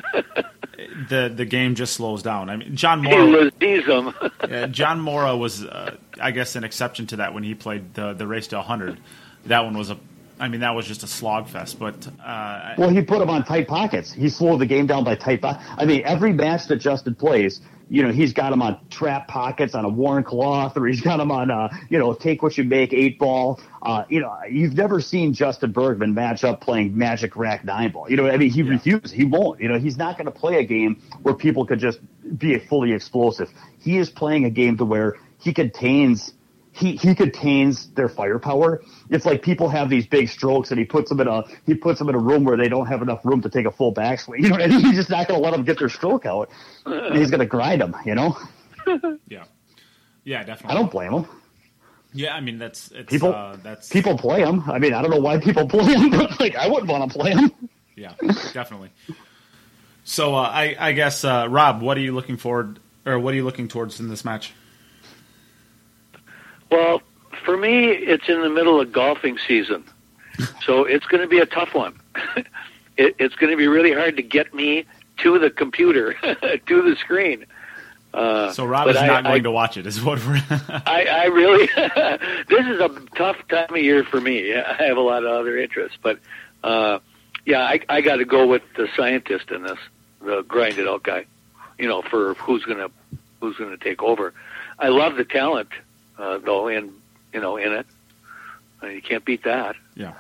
the the game just slows down. I mean, John Mora, yeah, John Mora was, uh, I guess, an exception to that when he played the the race to one hundred. That one was a, I mean, that was just a slogfest. But uh, well, he put him on tight pockets. He slowed the game down by tight pockets. I mean, every match that Justin plays, you know, he's got him on trap pockets on a worn cloth, or he's got him on, uh, you know, take what you make, eight ball. Uh, you know, you've never seen Justin Bergman match up playing Magic Rack nine ball. You know, I mean, he yeah. refuses. He won't. You know, he's not going to play a game where people could just be fully explosive. He is playing a game to where he contains. He, he contains their firepower. It's like people have these big strokes, and he puts them in a he puts them in a room where they don't have enough room to take a full backswing. You know, and he's just not going to let them get their stroke out. And he's going to grind them. You know. Yeah. Yeah, definitely. I don't blame him. Yeah, I mean that's it's, people. Uh, that's people play him. I mean, I don't know why people play him, but like I wouldn't want to play him. Yeah, definitely. So uh, I I guess uh, Rob, what are you looking forward or what are you looking towards in this match? Well, for me, it's in the middle of golfing season, so it's going to be a tough one. it, it's going to be really hard to get me to the computer, to the screen. Uh, so Rob is I, not going I, to watch it, is what we're... I, I really... this is a tough time of year for me. I have a lot of other interests, but uh, yeah, I, I got to go with the scientist in this, the grinded out guy. You know, for who's going to who's going to take over. I love the talent. Uh, though, in you know, in it, uh, you can't beat that. Yeah.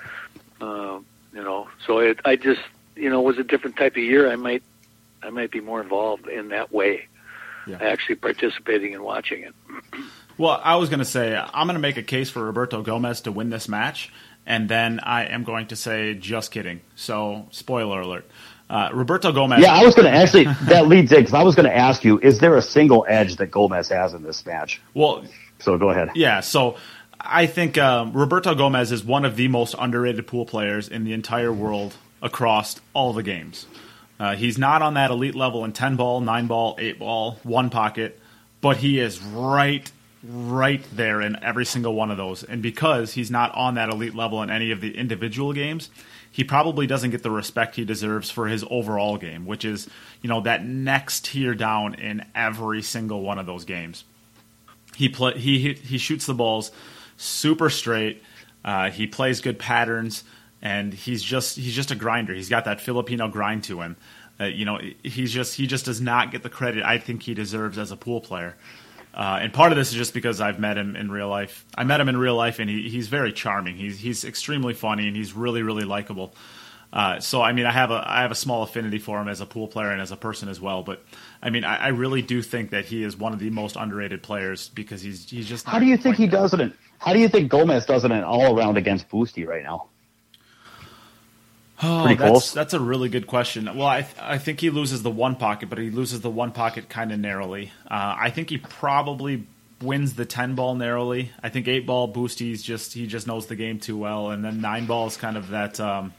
Uh, you know, so it, I just, you know, it was a different type of year. I might, I might be more involved in that way, yeah. actually participating and watching it. Well, I was going to say I'm going to make a case for Roberto Gomez to win this match, and then I am going to say just kidding. So, spoiler alert. Uh, Roberto Gomez. Yeah, I was going to actually, that leads in, because I was going to ask you, is there a single edge that Gomez has in this match? Well, so go ahead. Yeah, so I think um, Roberto Gomez is one of the most underrated pool players in the entire world across all the games. Uh, he's not on that elite level in ten ball, nine ball, eight ball, one pocket, but he is right, right there in every single one of those. And because he's not on that elite level in any of the individual games, he probably doesn't get the respect he deserves for his overall game, which is, you know, that next tier down in every single one of those games. He play, he he shoots the balls super straight. Uh, he plays good patterns, and he's just he's just a grinder. He's got that Filipino grind to him. Uh, you know, he's just he just does not get the credit I think he deserves as a pool player. Uh, and part of this is just because I've met him in real life. I met him in real life, and he, he's very charming. He's he's extremely funny, and he's really really likable. Uh, so I mean, I have a I have a small affinity for him as a pool player and as a person as well. But I mean, I, I really do think that he is one of the most underrated players because he's he's just. How do you think he does it? How do you think Gomez does it in all around against Boosty right now? Oh, Pretty that's, close. That's a really good question. Well, I th- I think he loses the one pocket, but he loses the one pocket kind of narrowly. Uh, I think he probably wins the ten ball narrowly. I think eight ball Boosties just he just knows the game too well, and then nine ball is kind of that. Um,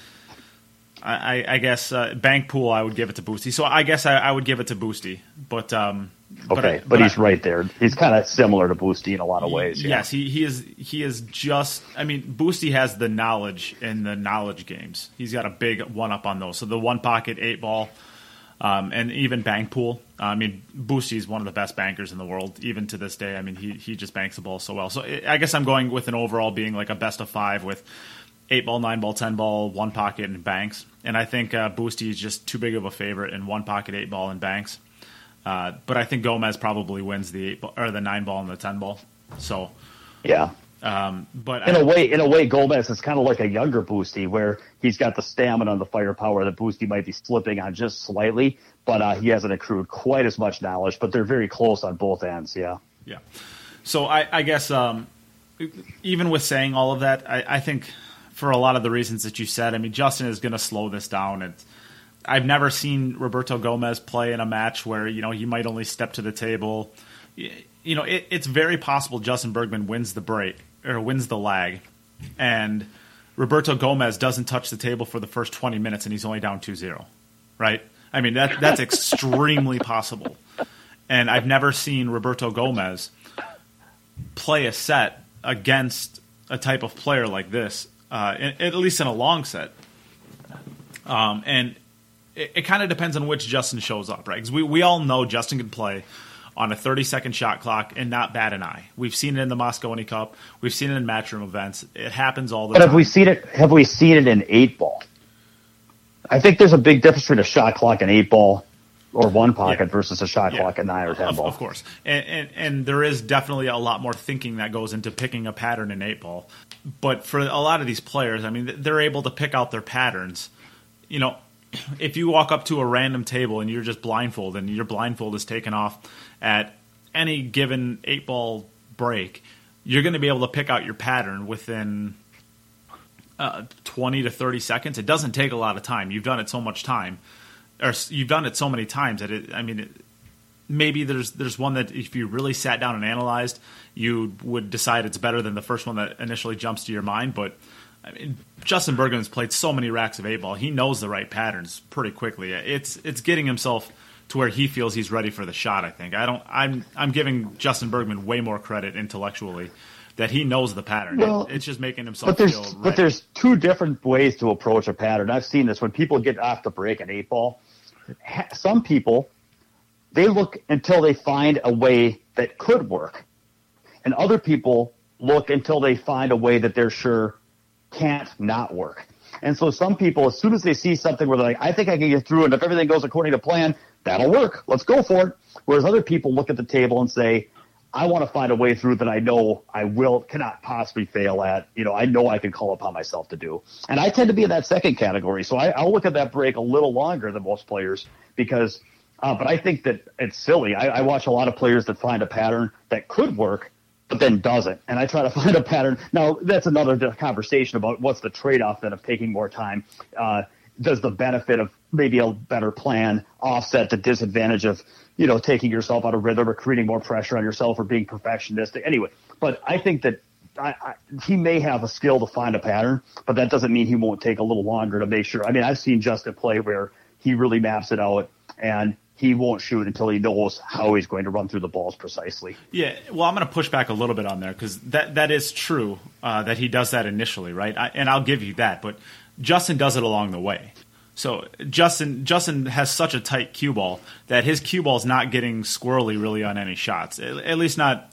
I, I guess uh, bank pool I would give it to Boosty. So I guess I, I would give it to Boosty, but um, Okay, but, but, but he's I, right there. He's kind of similar to Boosty in a lot of ways. Yeah. Yes, he, he is. He is just. I mean, Boosty has the knowledge in the knowledge games. He's got a big one up on those. So the one pocket, eight ball, um, and even bank pool. Uh, I mean, Boosty is one of the best bankers in the world, even to this day. I mean, he he just banks the ball so well. So I guess I'm going with an overall being like a best of five with eight ball, nine ball, ten ball, one pocket, and banks. And I think uh, Boosty is just too big of a favorite in one pocket, eight ball, and banks. Uh, but I think Gomez probably wins the eight ball, or the nine ball and the ten ball. So Yeah. Um, but in I, a way, in a way, Gomez is kind of like a younger Boosty, where he's got the stamina and the firepower that Boosty might be slipping on just slightly, but uh, he hasn't accrued quite as much knowledge. But they're very close on both ends. Yeah. Yeah. So I, I guess um, even with saying all of that, I, I think for a lot of the reasons that you said, I mean, Justin is going to slow this down. It's, I've never seen Roberto Gomez play in a match where, you know, he might only step to the table. You know, it, it's very possible Justin Bergman wins the break or wins the lag, and Roberto Gomez doesn't touch the table for the first twenty minutes and he's only down two zero, right? I mean, that that's extremely possible. And I've never seen Roberto Gomez play a set against a type of player like this, uh, at least in a long set. Um, and it, it kind of depends on which Justin shows up, right? Because we, we all know Justin can play on a thirty-second shot clock and not bat an eye. We've seen it in the Mosconi Cup. We've seen it in matchroom events. It happens all the but time. But have we seen it? Have we seen it in eight ball? I think there's a big difference between a shot clock and eight ball, or one pocket Yeah. versus a shot Yeah. clock and nine or ten Of, ball. of course. And, and and there is definitely a lot more thinking that goes into picking a pattern in eight ball. But for a lot of these players, I mean, they're able to pick out their patterns. You know, if you walk up to a random table and you're just blindfolded and your blindfold is taken off at any given eight ball break, you're going to be able to pick out your pattern within uh, twenty to thirty seconds. It doesn't take a lot of time. You've done it so much time, or you've done it so many times that it, I mean, it, maybe there's there's one that if you really sat down and analyzed, you would decide it's better than the first one that initially jumps to your mind. But I mean, Justin Bergman's played so many racks of eight ball; he knows the right patterns pretty quickly. It's it's getting himself to where he feels he's ready for the shot. I think I don't. I'm I'm giving Justin Bergman way more credit intellectually that he knows the pattern. Well, it, it's just making himself But there's feel ready. but there's two different ways to approach a pattern. I've seen this when people get off the break in eight ball. Ha- Some people, they look until they find a way that could work, and other people look until they find a way that they're sure can't not work. And so some people, as soon as they see something where they're like, I think I can get through, and if everything goes according to plan, that'll work. Let's go for it. Whereas other people look at the table and say, I want to find a way through that I know I will cannot possibly fail at. You know, I know I can call upon myself to do. And I tend to be in that second category. So I, I'll look at that break a little longer than most players because uh, – but I think that it's silly. I, I watch a lot of players that find a pattern that could work but then doesn't. And I try to find a pattern. Now, that's another conversation about what's the trade-off then of taking more time. Uh, does the benefit of maybe a better plan offset the disadvantage of, you know, taking yourself out of rhythm or creating more pressure on yourself or being perfectionistic? Anyway, but I think that I, I, he may have a skill to find a pattern, but that doesn't mean he won't take a little longer to make sure. I mean, I've seen Justin play where he really maps it out and he won't shoot until he knows how he's going to run through the balls precisely. Yeah, well, I'm going to push back a little bit on there because that, that is true uh, that he does that initially, right? I, and I'll give you that, but Justin does it along the way. So Justin Justin has such a tight cue ball that his cue ball is not getting squirrely really on any shots, at, at least not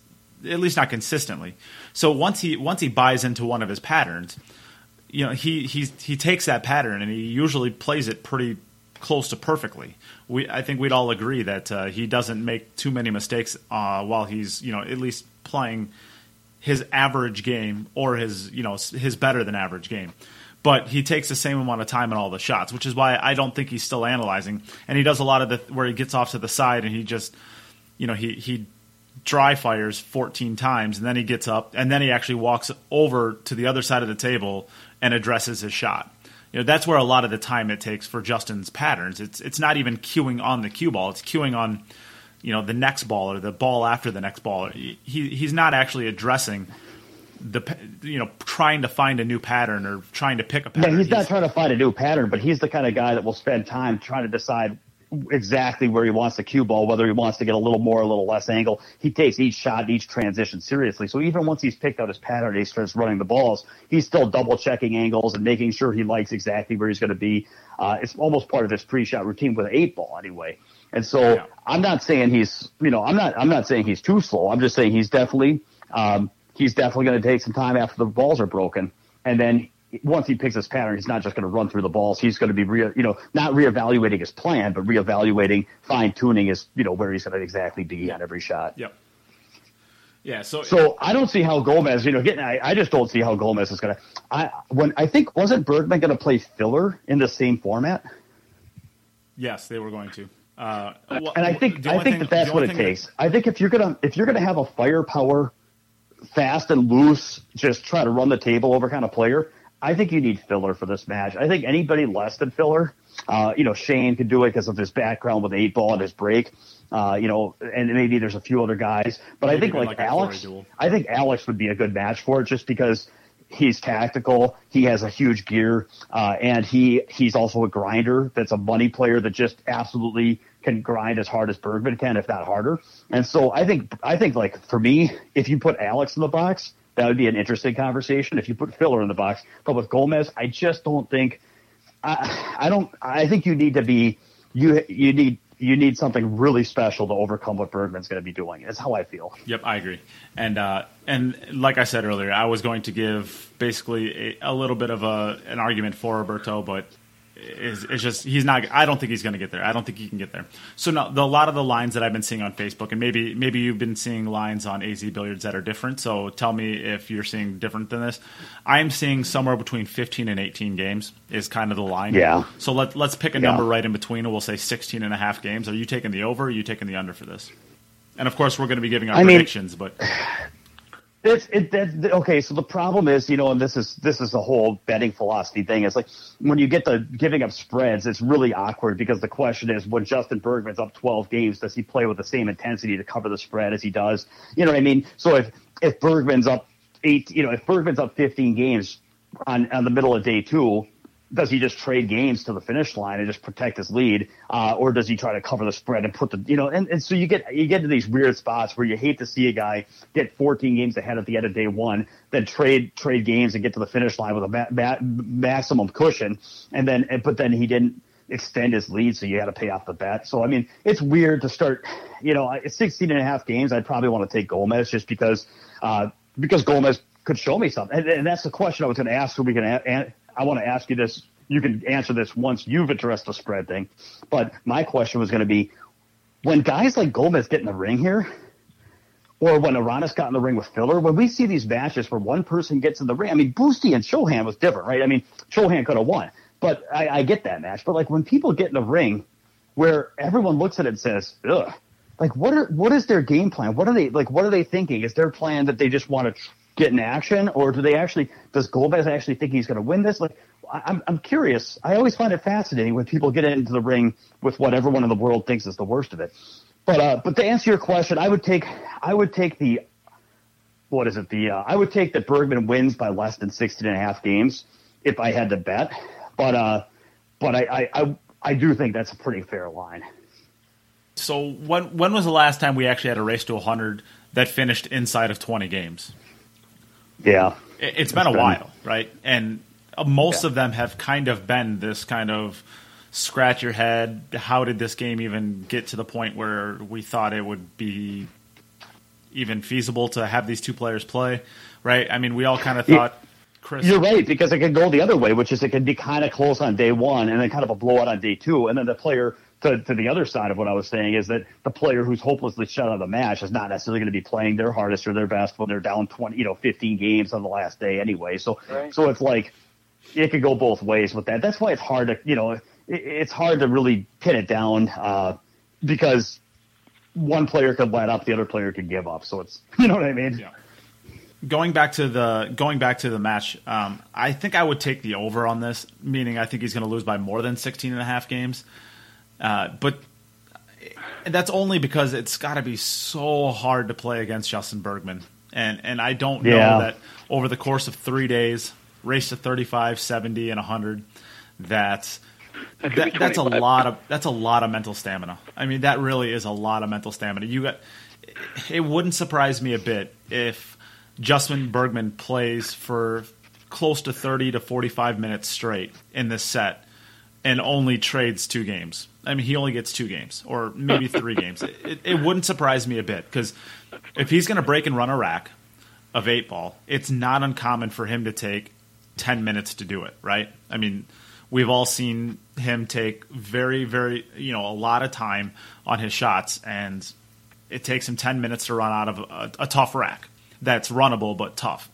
at least not consistently. So once he once he buys into one of his patterns, you know, he he he takes that pattern and he usually plays it pretty close to perfectly. We I think we'd all agree that uh, he doesn't make too many mistakes uh, while he's, you know, at least playing his average game or his, you know, his better than average game. But he takes the same amount of time in all the shots, which is why I don't think he's still analyzing. And he does a lot of the where he gets off to the side and he just, you know, he he dry fires fourteen times and then he gets up and then he actually walks over to the other side of the table and addresses his shot. You know, that's where a lot of the time it takes for Justin's patterns. It's it's not even cueing on the cue ball; it's cueing on, you know, the next ball or the ball after the next ball. He he's not actually addressing the you know trying to find a new pattern or trying to pick a pattern. Yeah, he's, he's not trying to find a new pattern, but he's the kind of guy that will spend time trying to decide exactly where he wants the cue ball, whether he wants to get a little more, a little less angle. He takes each shot, each transition seriously. So even once he's picked out his pattern and he starts running the balls, he's still double checking angles and making sure he likes exactly where he's going to be. Uh, it's almost part of his pre-shot routine with an eight ball anyway. And so yeah. I'm not saying he's, you know, I'm not, I'm not saying he's too slow. I'm just saying he's definitely, um, he's definitely going to take some time after the balls are broken. And then once he picks his pattern, he's not just going to run through the balls. He's going to be, re, you know, not reevaluating his plan, but reevaluating, fine tuning his, you know, where he's going to exactly be on every shot. Yep. Yeah. So, so I don't see how Gomez, you know, getting, I, I just don't see how Gomez is going to, I, when I think, wasn't Bergman going to play filler in the same format? Yes, they were going to. Uh, well, and I think, I think thing, that that's what it takes. That, I think if you're going to, if you're going to have a firepower, fast and loose, just try to run the table over kind of player, I think you need filler for this match. I think anybody less than filler, uh, you know, Shane could do it because of his background with eight ball and his break, uh, you know, and maybe there's a few other guys. But maybe I think like, like Alex, I think Alex would be a good match for it just because he's tactical. He has a huge gear, uh, and he he's also a grinder. That's a money player that just absolutely can grind as hard as Bergman can, if not harder. And so I think I think like for me, if you put Alex in the box, that would be an interesting conversation if you put filler in the box. But with Gomez, I just don't think I, I don't I think you need to be you you need you need something really special to overcome what Bergman's going to be doing. That's how I feel. Yep, I agree. And uh, and like I said earlier, I was going to give basically a, a little bit of a an argument for Roberto, but Is it's just he's not. I don't think he's going to get there. I don't think he can get there. So no, the, a lot of the lines that I've been seeing on Facebook, and maybe maybe you've been seeing lines on A Z Billiards that are different. So tell me if you're seeing different than this. I'm seeing somewhere between fifteen and eighteen games is kind of the line. Yeah. So let let's pick a yeah. number right in between, and we'll say sixteen and a half games. Are you taking the over? Or are you taking the under for this? And of course, we're going to be giving our I predictions, mean, but. It's it, that, okay. So the problem is, you know, and this is this is the whole betting philosophy thing. It's like when you get the giving up spreads, it's really awkward because the question is, when Justin Bergman's up twelve games, does he play with the same intensity to cover the spread as he does? You know what I mean? So if if Bergman's up eight, you know, if Bergman's up fifteen games on on the middle of day two, does he just trade games to the finish line and just protect his lead, uh, or does he try to cover the spread and put the, you know, and, and so you get you get to these weird spots where you hate to see a guy get fourteen games ahead at the end of day one, then trade trade games and get to the finish line with a ma- ma- maximum cushion, and then but then he didn't extend his lead, so you had to pay off the bet. So I mean, it's weird to start, you know, at sixteen and a half games, I'd probably want to take Gomez just because uh, because Gomez could show me something, and, and that's the question I was going to ask. So we can. A- a- I want to ask you this. You can answer this once you've addressed the spread thing. But my question was going to be, when guys like Gomez get in the ring here, or when Aranis got in the ring with filler, when we see these matches where one person gets in the ring, I mean, Boosty and Chohan was different, right? I mean, Chohan could have won. But I, I get that match. But, like, when people get in the ring where everyone looks at it and says, ugh, like, what are what is their game plan? What are they, like, what are they thinking? Is their plan that they just want to tr- get in action, or do they actually, does Gomez actually think he's going to win this? Like, I'm I'm curious. I always find it fascinating when people get into the ring with what everyone in the world thinks is the worst of it. But uh, but to answer your question, I would take I would take the what is it the uh, I would take that Bergman wins by less than sixteen and a half games if I had to bet. But uh, but I, I, I, I do think that's a pretty fair line. So when when was the last time we actually had a race to one hundred that finished inside of twenty games? Yeah. It, it's been a been, while, right? And most yeah. of them have kind of been this kind of scratch your head, how did this game even get to the point where we thought it would be even feasible to have these two players play, right? I mean, we all kind of thought Chris... You're right, because it can go the other way, which is it can be kind of close on day one and then kind of a blowout on day two, and then the player... To, to the other side of what I was saying is that the player who's hopelessly shut out of the match is not necessarily going to be playing their hardest or their best when they're down twenty, you know, fifteen games on the last day anyway. So, right. so it's like it could go both ways with that. That's why it's hard to, you know, it, it's hard to really pin it down uh, because one player could let up, the other player could give up. So it's, you know what I mean? Yeah. going back to the going back to the match, um, I think I would take the over on this, meaning I think he's going to lose by more than sixteen and a half games. Uh, but that's only because it's got to be so hard to play against Justin Bergman. And and I don't know yeah. that over the course of three days, race to thirty-five, seventy, and one hundred, that's that that, that's a lot of that's a lot of mental stamina. I mean, that really is a lot of mental stamina. You got. It wouldn't surprise me a bit if Justin Bergman plays for close to thirty to forty-five minutes straight in this set and only trades two games. I mean, he only gets two games or maybe three games. It, it wouldn't surprise me a bit because if he's going to break and run a rack of eight ball, it's not uncommon for him to take ten minutes to do it, right? I mean, we've all seen him take very, very, you know, a lot of time on his shots, and it takes him ten minutes to run out of a, a tough rack that's runnable but tough.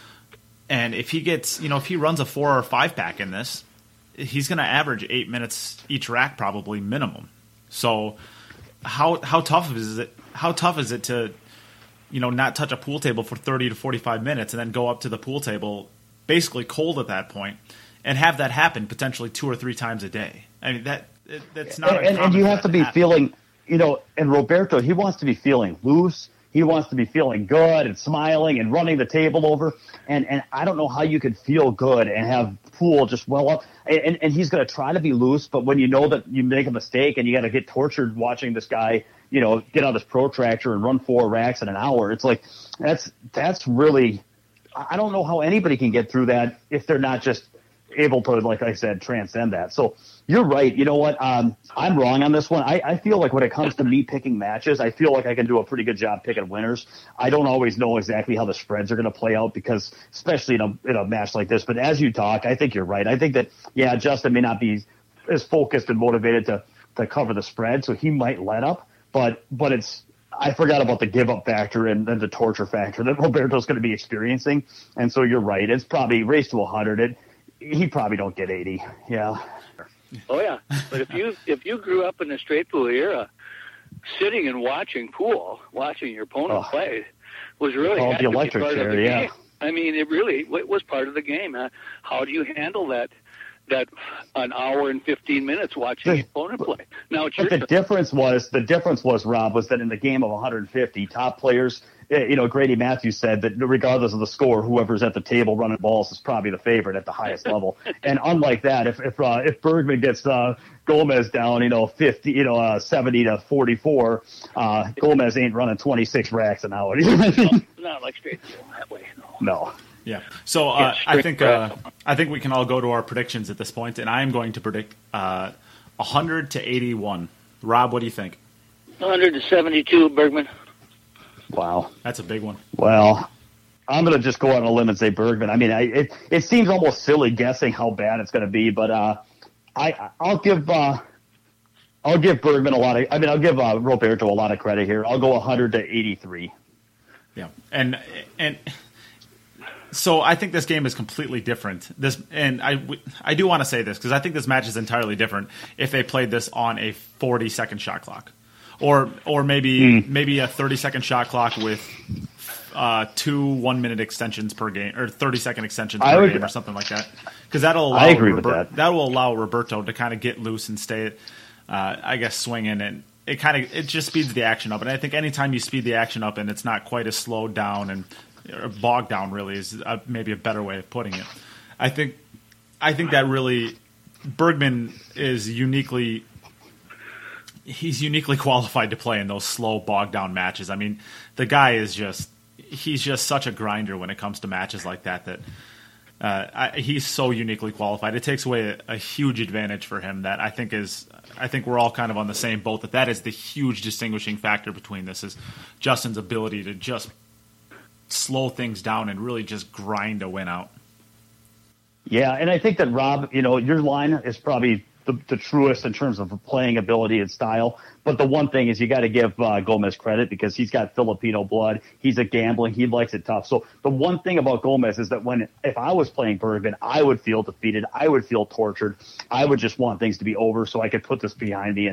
And if he gets, you know, if he runs a four or five pack in this, he's going to average eight minutes each rack probably minimum. So how how tough is it? How tough is it to, you know, not touch a pool table for thirty to forty-five minutes and then go up to the pool table basically cold at that point and have that happen potentially two or three times a day? I mean, that it, that's not. And, and you have to be happen. feeling. You know, and Roberto, he wants to be feeling loose. He wants to be feeling good and smiling and running the table over. And and I don't know how you could feel good and have pool just well up. And, and he's going to try to be loose, but when you know that you make a mistake and you got to get tortured watching this guy, you know, get on his protractor and run four racks in an hour, it's like that's that's really. I don't know how anybody can get through that if they're not just able to, like I said, transcend that. So you're right. You know what? Um, I'm wrong on this one. I, I feel like when it comes to me picking matches, I feel like I can do a pretty good job picking winners. I don't always know exactly how the spreads are going to play out because, especially in a, in a match like this. But as you talk, I think you're right. I think that, yeah, Justin may not be as focused and motivated to, to cover the spread, so he might let up. But but it's I forgot about the give up factor and, and the torture factor that Roberto's going to be experiencing. And so you're right. It's probably race to one hundred. It, he probably don't get eighty. Yeah. Oh yeah. But if you if you grew up in the straight pool era, sitting and watching pool, watching your opponent oh. play, was really oh, had the to be electric part chair. of the Yeah. game. I mean, it really it was part of the game. Huh? How do you handle that? That an hour and fifteen minutes watching the opponent play. Now it's but your the turn. difference was the difference was Rob was that in the game of one hundred fifty top players, you know, Grady Matthews said that regardless of the score, whoever's at the table running balls is probably the favorite at the highest level. And unlike that, if if uh, if Bergman gets uh, Gomez down, you know, fifty, you know, uh, seventy to forty-four, uh, Gomez ain't running twenty-six racks an hour. You know what I mean? Not like straight pool that way. No. No. Yeah. So uh, Yeah, I think uh, I think we can all go to our predictions at this point, and I am going to predict uh, one hundred to eighty-one. Rob, what do you think? one hundred to seventy-two, Bergman. Wow. That's a big one. Well, I'm going to just go out on a limb and say Bergman. I mean, I, it it seems almost silly guessing how bad it's going to be, but uh, I I'll give uh, I'll give Bergman a lot of. I mean, I'll give uh, Roberto a lot of credit here. I'll go one hundred to eighty-three. Yeah, and and. So I think this game is completely different. This, and I, I do want to say this because I think this match is entirely different if they played this on a forty second shot clock, or or maybe mm. maybe a thirty second shot clock with uh, two one minute extensions per game or thirty second extensions per would, game or something like that. Because that'll allow I agree Robert, with that. That will allow Roberto to kind of get loose and stay, uh, I guess, swinging, and it kind of it just speeds the action up. And I think anytime you speed the action up and it's not quite as slowed down and or bogged down, really is a, maybe a better way of putting it. I think, I think that really Bergman is uniquely, he's uniquely qualified to play in those slow bogged down matches. I mean, the guy is just, he's just such a grinder when it comes to matches like that. That uh, I, he's so uniquely qualified. It takes away a, a huge advantage for him that I think is, I think we're all kind of on the same boat. That that is the huge distinguishing factor between this is Justin's ability to just slow things down and really just grind a win out. Yeah, and I think that, Rob, you know, your line is probably the, the truest in terms of playing ability and style. But the one thing is you got to give uh, Gomez credit because he's got Filipino blood. He's a gambling. He likes it tough. So the one thing about Gomez is that when if I was playing Bergman, I would feel defeated. I would feel tortured. I would just want things to be over so I could put this behind me and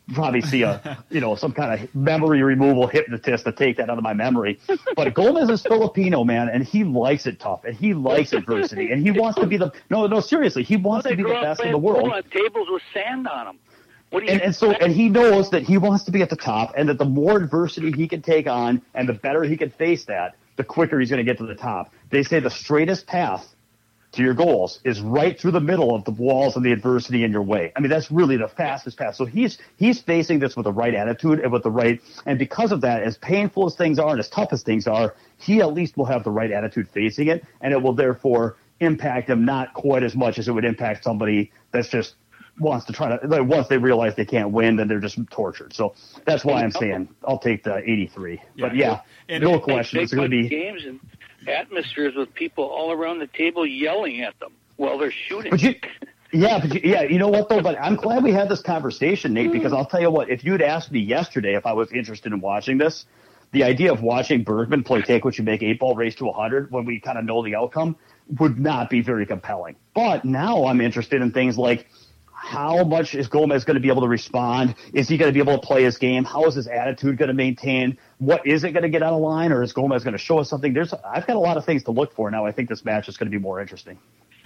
probably see a, you know, some kind of memory removal hypnotist to take that out of my memory. But Gomez is Filipino, man, and he likes it tough, and he likes adversity, and he wants to be the no, no, seriously, he wants well, to be the best in the pool world. on tables with sand on them. What do you and, and so, and he knows that he wants to be at the top, and that the more adversity he can take on, and the better he can face that, the quicker he's going to get to the top. They say the straightest path to your goals is right through the middle of the walls and the adversity in your way. I mean, that's really the fastest path. So he's he's facing this with the right attitude and with the right, and because of that, as painful as things are and as tough as things are, he at least will have the right attitude facing it, and it will therefore impact him not quite as much as it would impact somebody that's just wants to try to, like, once they realize they can't win, then they're just tortured. So that's why I'm saying I'll take the eighty-three. Yeah, but yeah, and, no and, question. It's going to be games and atmospheres with people all around the table yelling at them while they're shooting. But you, yeah, but you, yeah, you know what though? But I'm glad we had this conversation, Nate, because I'll tell you what. If you'd asked me yesterday if I was interested in watching this, the idea of watching Bergman play take what you make eight ball race to one hundred when we kind of know the outcome would not be very compelling. But now I'm interested in things like, how much is Gomez going to be able to respond? Is he going to be able to play his game? How is his attitude going to maintain? What is it going to get out of line, or is Gomez going to show us something? There's, I've got a lot of things to look for now. I think this match is going to be more interesting.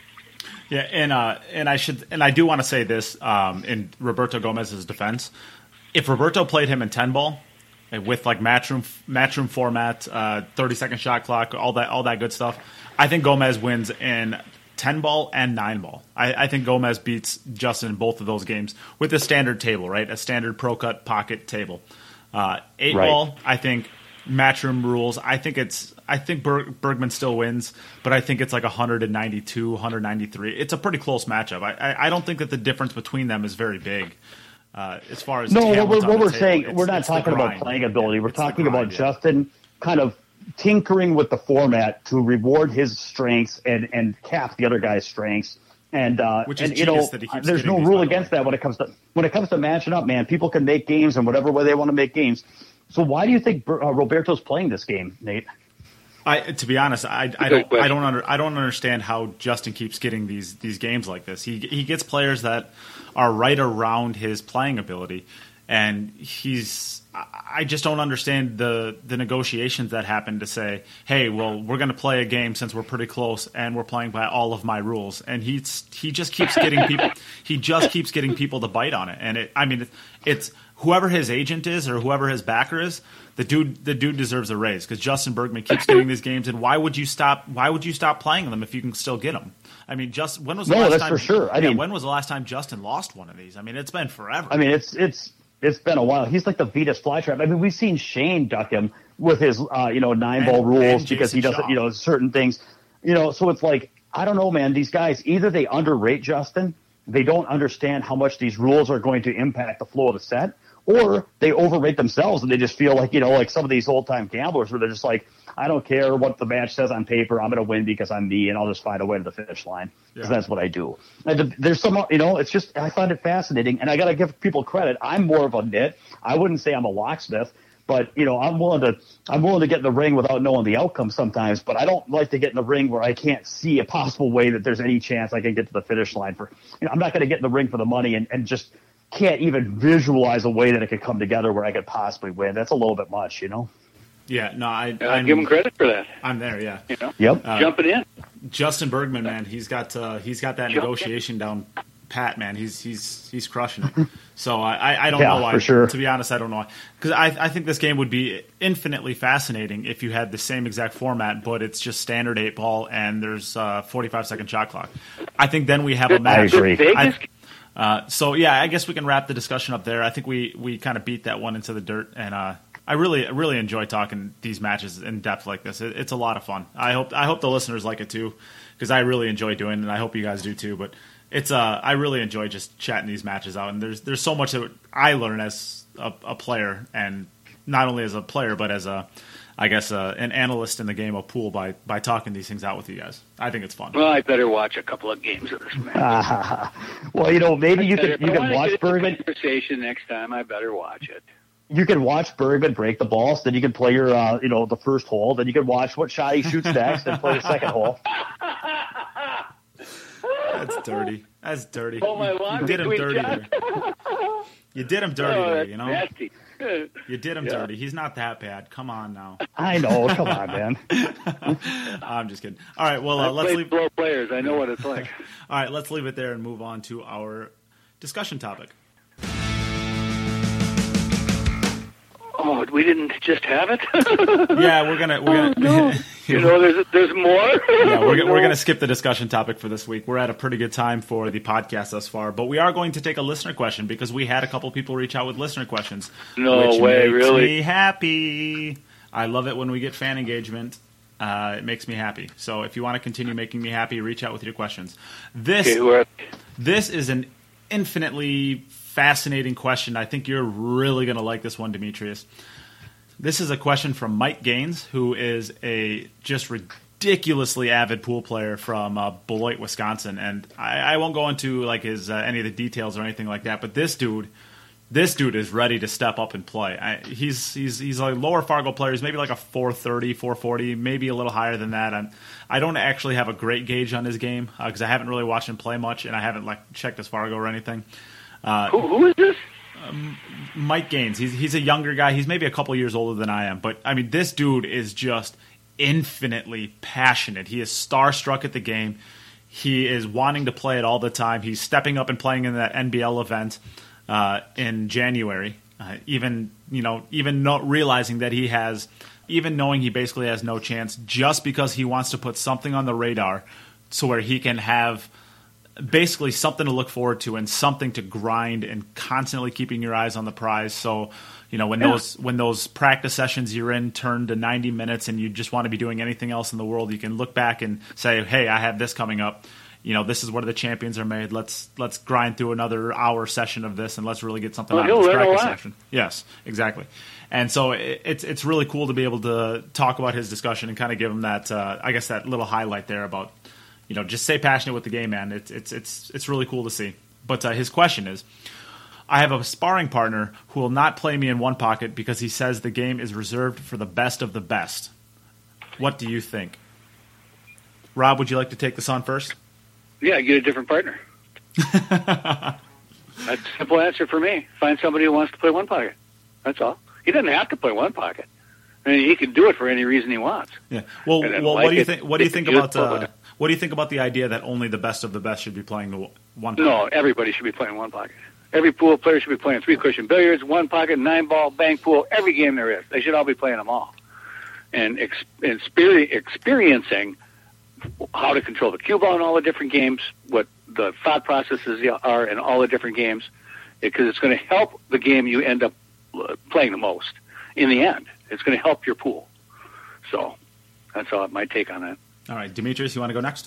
Yeah, and uh, and I should and I do want to say this um, in Roberto Gomez's defense. If Roberto played him in ten ball with like matchroom matchroom format, uh, thirty second shot clock, all that all that good stuff, I think Gomez wins in ten ball and nine ball. I, I think Gomez beats Justin in both of those games with a standard table, right? A standard pro cut pocket table. Uh, eight right. ball, I think matchroom rules. I think it's. I think Berg, Bergman still wins, but I think it's like one ninety-two, one ninety-three. It's a pretty close matchup. I, I, I don't think that the difference between them is very big. Uh, as far as no, what, we're, what we're table, saying, we're not talking about playing ability. We're it's talking grind, about yeah. Justin kind of tinkering with the format to reward his strengths and, and cap the other guy's strengths. And, uh, Which and is you know, that he keeps there's no these, rule by the against way. that when it comes to when it comes to matching up, man. People can make games in whatever way they want to make games. So why do you think uh, Roberto's playing this game, Nate? I, to be honest, I, I don't, I don't, under, I don't understand how Justin keeps getting these these games like this. He he gets players that are right around his playing ability, and he's. I just don't understand the the negotiations that happen to say, hey, well, we're going to play a game since we're pretty close, and we're playing by all of my rules. And he's he just keeps getting people. He just keeps getting people to bite on it. And it, I mean, it's whoever his agent is or whoever his backer is. The dude, the dude deserves a raise because Justin Bergman keeps getting these games, and why would you stop? Why would you stop playing them if you can still get them? I mean, just when was the no, last that's time? for sure. I yeah, mean, when was the last time Justin lost one of these? I mean, it's been forever. I mean, it's it's it's been a while. He's like the Vetus flytrap. I mean, we've seen Shane duck him with his uh, you know nine ball And- rules and because he Jason doesn't Shaw. you know certain things. You know, so it's like I don't know, man. These guys either they underrate Justin, they don't understand how much these rules are going to impact the flow of the set. Or they overrate themselves and they just feel like, you know, like some of these old time gamblers where they're just like, I don't care what the match says on paper. I'm going to win because I'm me and I'll just find a way to the finish line because Yeah. that's what I do. And there's some, you know, it's just, I find it fascinating and I got to give people credit. I'm more of a nit. I wouldn't say I'm a locksmith, but you know, I'm willing to, I'm willing to get in the ring without knowing the outcome sometimes, but I don't like to get in the ring where I can't see a possible way that there's any chance I can get to the finish line for, you know, I'm not going to get in the ring for the money and, and just, can't even visualize a way that it could come together where I could possibly win. That's a little bit much, you know? Yeah, no, I, Uh, I'm, give him credit for that. I'm there. Yeah, You know, Yep. Uh, jumping in. Justin Bergman, man, he's got uh, he's got that Jump in. negotiation down pat, man. He's he's he's crushing it. So I, I, I don't Yeah, know why. for sure. To be honest, I don't know why. Because I I think this game would be infinitely fascinating if you had the same exact format, but it's just standard eight ball and there's a forty-five second shot clock. I think then we have a I match. agree. Vegas, I- Uh, so yeah, I guess we can wrap the discussion up there. I think we, we kind of beat that one into the dirt, and uh, I really really enjoy talking these matches in depth like this. It, it's a lot of fun. I hope I hope the listeners like it too, because I really enjoy doing it, and I hope you guys do too. But it's uh, I really enjoy just chatting these matches out, and there's there's so much that I learn as a, a player, and not only as a player but as a I guess uh, an analyst in the game of pool by by talking these things out with you guys. I think it's fun. well, I better watch a couple of games of this match. Uh, well, you know, maybe you Better- could you if I can wanna watch get into Bergman. conversation next time. I better watch it. You can watch Bergman break the balls. Then you can play your, uh, you know, the first hole. Then you can watch what shot he shoots next and play the second hole. That's dirty. That's dirty. Oh, my You- line you did him between dirty shots. there. You did him dirty, Oh, there, that's you know. nasty. You did him Yeah. dirty. He's not that bad. Come on now. I know. Come on, man. I'm just kidding. All right, well, uh, I let's played leave. slow players. I know what it's like. All right, let's leave it there and move on to our discussion topic. Oh, we didn't just have it? Yeah, we're gonna we're gonna. Oh, no. You know, there's there's more. Yeah, we're, No. we're going to skip the discussion topic for this week. We're at a pretty good time for the podcast thus far, but we are going to take a listener question because we had a couple people reach out with listener questions. No which way, makes really? me happy. I love it when we get fan engagement. Uh, it makes me happy. So if you want to continue making me happy, reach out with your questions. This Okay, who are- this is an infinitely fascinating question. I think you're really going to like this one, Demetrius. This is a question from Mike Gaines, who is a just ridiculously avid pool player from uh, Beloit, Wisconsin. And I, I won't go into like his uh, any of the details or anything like that. But this dude, this dude is ready to step up and play. I, he's he's he's a lower Fargo player. He's maybe like a four thirty, four forty, maybe a little higher than that. I'm, I don't actually have a great gauge on his game because uh, I haven't really watched him play much, and I haven't like checked his Fargo or anything. Uh, who, who is this? Mike Gaines. He's he's a younger guy. He's maybe a couple years older than I am. But, I mean, this dude is just infinitely passionate. He is starstruck at the game. He is wanting to play it all the time. He's stepping up and playing in that N B L event uh, in January, uh, even, you know, even not realizing that he has, even knowing he basically has no chance just because he wants to put something on the radar so where he can have – basically something to look forward to and something to grind and constantly keeping your eyes on the prize. So, you know, when Yeah. those when those practice sessions you're in turn to ninety minutes and you just want to be doing anything else in the world, you can look back and say, hey, I have this coming up. You know, this is where the champions are made. Let's let's grind through another hour session of this and let's really get something Well, out of he'll this learn a practice lot. session. Yes, exactly. And so it, it's it's really cool to be able to talk about his discussion and kind of give him that, uh, I guess, that little highlight there about, you know, just stay passionate with the game, man. It's it's it's it's really cool to see. But uh, his question is, I have a sparring partner who will not play me in one pocket because he says the game is reserved for the best of the best. What do you think? Rob, would you like to take this on first? Yeah, get a different partner. That's a simple answer for me. Find somebody who wants to play one pocket. That's all. He doesn't have to play one pocket. I mean, he can do it for any reason he wants. Yeah. Well, And then well, like what do you it- think? What do you it's think about? useful, Uh, but- what do you think about the idea that only the best of the best should be playing the one pocket? No, everybody should be playing one pocket. Every pool player should be playing three cushion billiards, one pocket, nine ball, bank pool, every game there is. They should all be playing them all. And ex- and experi- experiencing how to control the cue ball in all the different games, what the thought processes are in all the different games, because it's going to help the game you end up uh, playing the most in the end. It's going to help your pool. So that's all my take on that. All right, Demetrius, you want to go next?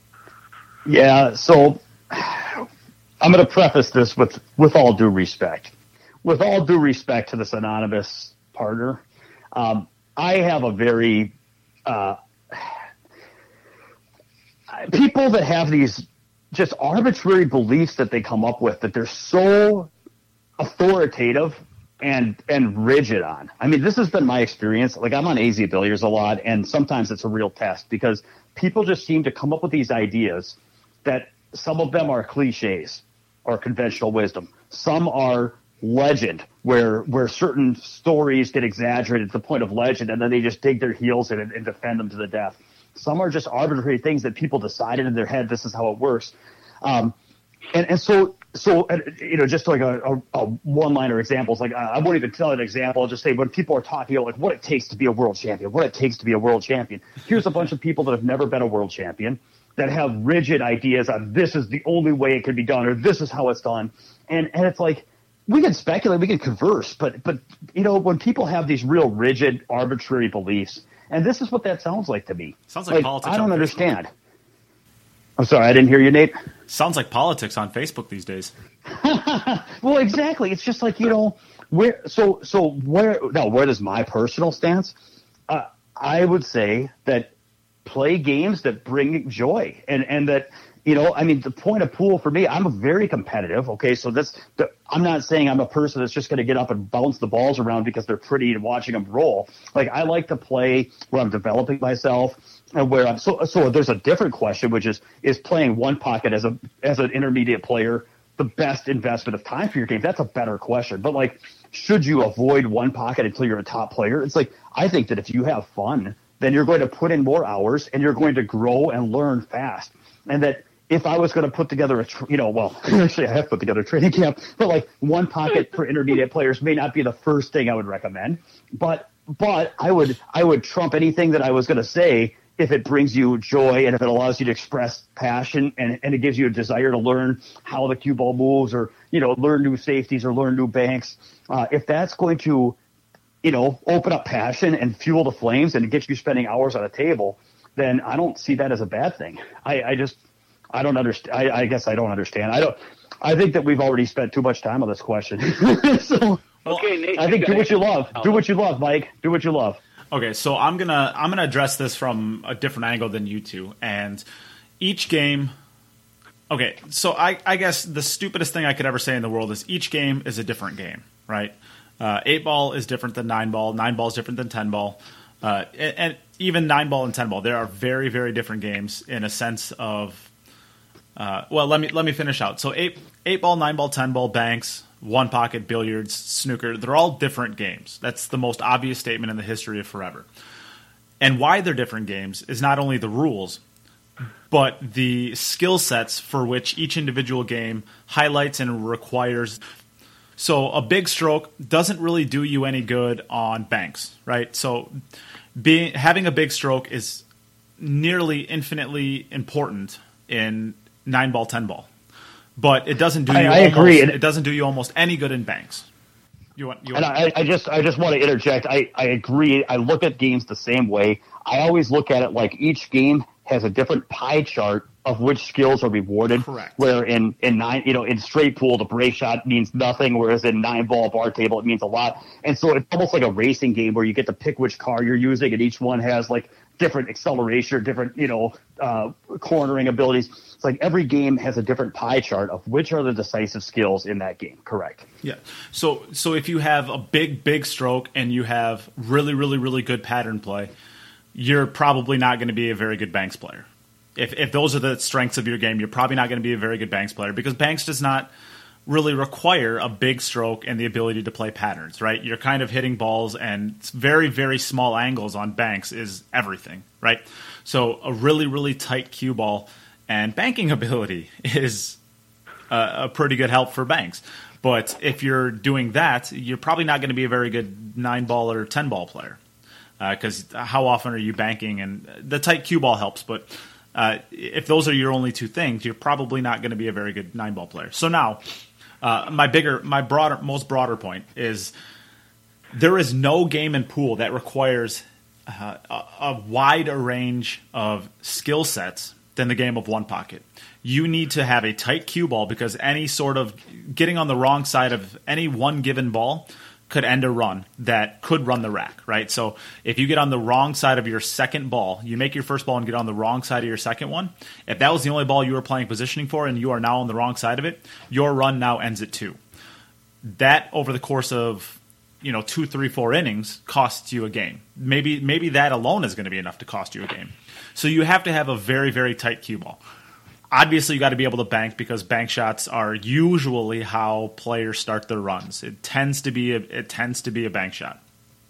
Yeah, so I'm going to preface this with, with all due respect. With all due respect to this anonymous partner, um, I have a very uh, people that have these just arbitrary beliefs that they come up with that they're so authoritative and and rigid on. I mean, this has been my experience. Like, I'm on A Z Billiards a lot, and sometimes it's a real test because people just seem to come up with these ideas that some of them are cliches or conventional wisdom. Some are legend, where where certain stories get exaggerated to the point of legend, and then they just dig their heels in and, and defend them to the death. Some are just arbitrary things that people decided in their head, this is how it works. Um, and, and so, so and, you know, just like a, a, a one-liner examples, like I won't even tell an example. I'll just say when people are talking about like what it takes to be a world champion, what it takes to be a world champion. Here's a bunch of people that have never been a world champion that have rigid ideas on this is the only way it could be done or this is how it's done. And and it's like, we can speculate, we can converse, but, but you know, when people have these real rigid, arbitrary beliefs, and this is what that sounds like to me. Sounds like politics I don't on understand. I'm sorry, I didn't hear you, Nate. Sounds like politics on Facebook these days. Well, exactly. It's just like, you know, where. So, so where? Now, where does my personal stance? Uh, I would say that play games that bring joy, and and that. You know, I mean, the point of pool for me, I'm a very competitive. Okay, so that's the, I'm not saying I'm a person that's just going to get up and bounce the balls around because they're pretty and watching them roll. Like, I like to play where I'm developing myself and where I'm. So, so there's a different question, which is is playing one pocket as a as an intermediate player the best investment of time for your game? That's a better question. But like, should you avoid one pocket until you're a top player? It's like, I think that if you have fun, then you're going to put in more hours and you're going to grow and learn fast. And that if I was going to put together a, tr- you know, well, actually I have put together a training camp, but like one pocket for intermediate players may not be the first thing I would recommend. But, but I would, I would trump anything that I was going to say if it brings you joy and if it allows you to express passion and, and it gives you a desire to learn how the cue ball moves or, you know, learn new safeties or learn new banks. Uh, if that's going to, you know, open up passion and fuel the flames and get you spending hours on a table, then I don't see that as a bad thing. I, I just, I don't understand. I, I guess I don't understand. I don't, I think that we've already spent too much time on this question. so Okay, Nate, I think do what you love. I'll Do what you love, Mike. Do what you love. Okay, so I'm gonna I'm gonna address this from a different angle than you two, and each game. Okay, so I, I guess the stupidest thing I could ever say in the world is each game is a different game, right? Uh, eight ball is different than nine ball. Nine ball is different than ten ball, uh, and, and even nine ball and ten ball. There are very very different games in a sense of. Uh, well, let me let me finish out. So eight eight ball, nine ball, ten ball, banks, one pocket, billiards, snooker. They're all different games. That's the most obvious statement in the history of forever. And why they're different games is not only the rules, but the skill sets for which each individual game highlights and requires. So a big stroke doesn't really do you any good on banks, right? So being having a big stroke is nearly infinitely important in nine ball, ten ball, but it doesn't do you. I, I almost, agree. It doesn't do you almost any good in banks. You want, you want And I, I just, I just want to interject. I, I agree. I look at games the same way. I always look at it like each game has a different pie chart of which skills are rewarded. Correct. Where in, in nine, you know, in straight pool, the break shot means nothing, whereas in nine ball bar table, it means a lot. And so it's almost like a racing game where you get to pick which car you're using, and each one has like different acceleration or different, you know, uh, cornering abilities. It's like every game has a different pie chart of which are the decisive skills in that game. Correct. Yeah. So so if you have a big, big stroke and you have really, really, really good pattern play, you're probably not going to be a very good banks player. If if those are the strengths of your game, you're probably not going to be a very good banks player because banks does not really require a big stroke and the ability to play patterns, right? You're kind of hitting balls and very, very small angles on banks is everything, right? So a really, really tight cue ball and banking ability is a, a pretty good help for banks. But if you're doing that, you're probably not going to be a very good nine ball or ten ball player because uh, how often are you banking? And the tight cue ball helps, but uh, if those are your only two things, you're probably not going to be a very good nine ball player. So now, uh, my bigger, my broader, most broader point is there is no game in pool that requires uh, a, a wider range of skill sets than the game of one pocket. You need to have a tight cue ball because any sort of getting on the wrong side of any one given ball could end a run that could run the rack, right? So if you get on the wrong side of your second ball, you make your first ball and get on the wrong side of your second one, if that was the only ball you were playing positioning for and you are now on the wrong side of it, your run now ends at two. That over the course of, you know, two, three, four innings costs you a game. Maybe maybe that alone is going to be enough to cost you a game. So you have to have a very, very tight cue ball. Obviously, you got to be able to bank because bank shots are usually how players start their runs. It tends to be a, it tends to be a bank shot.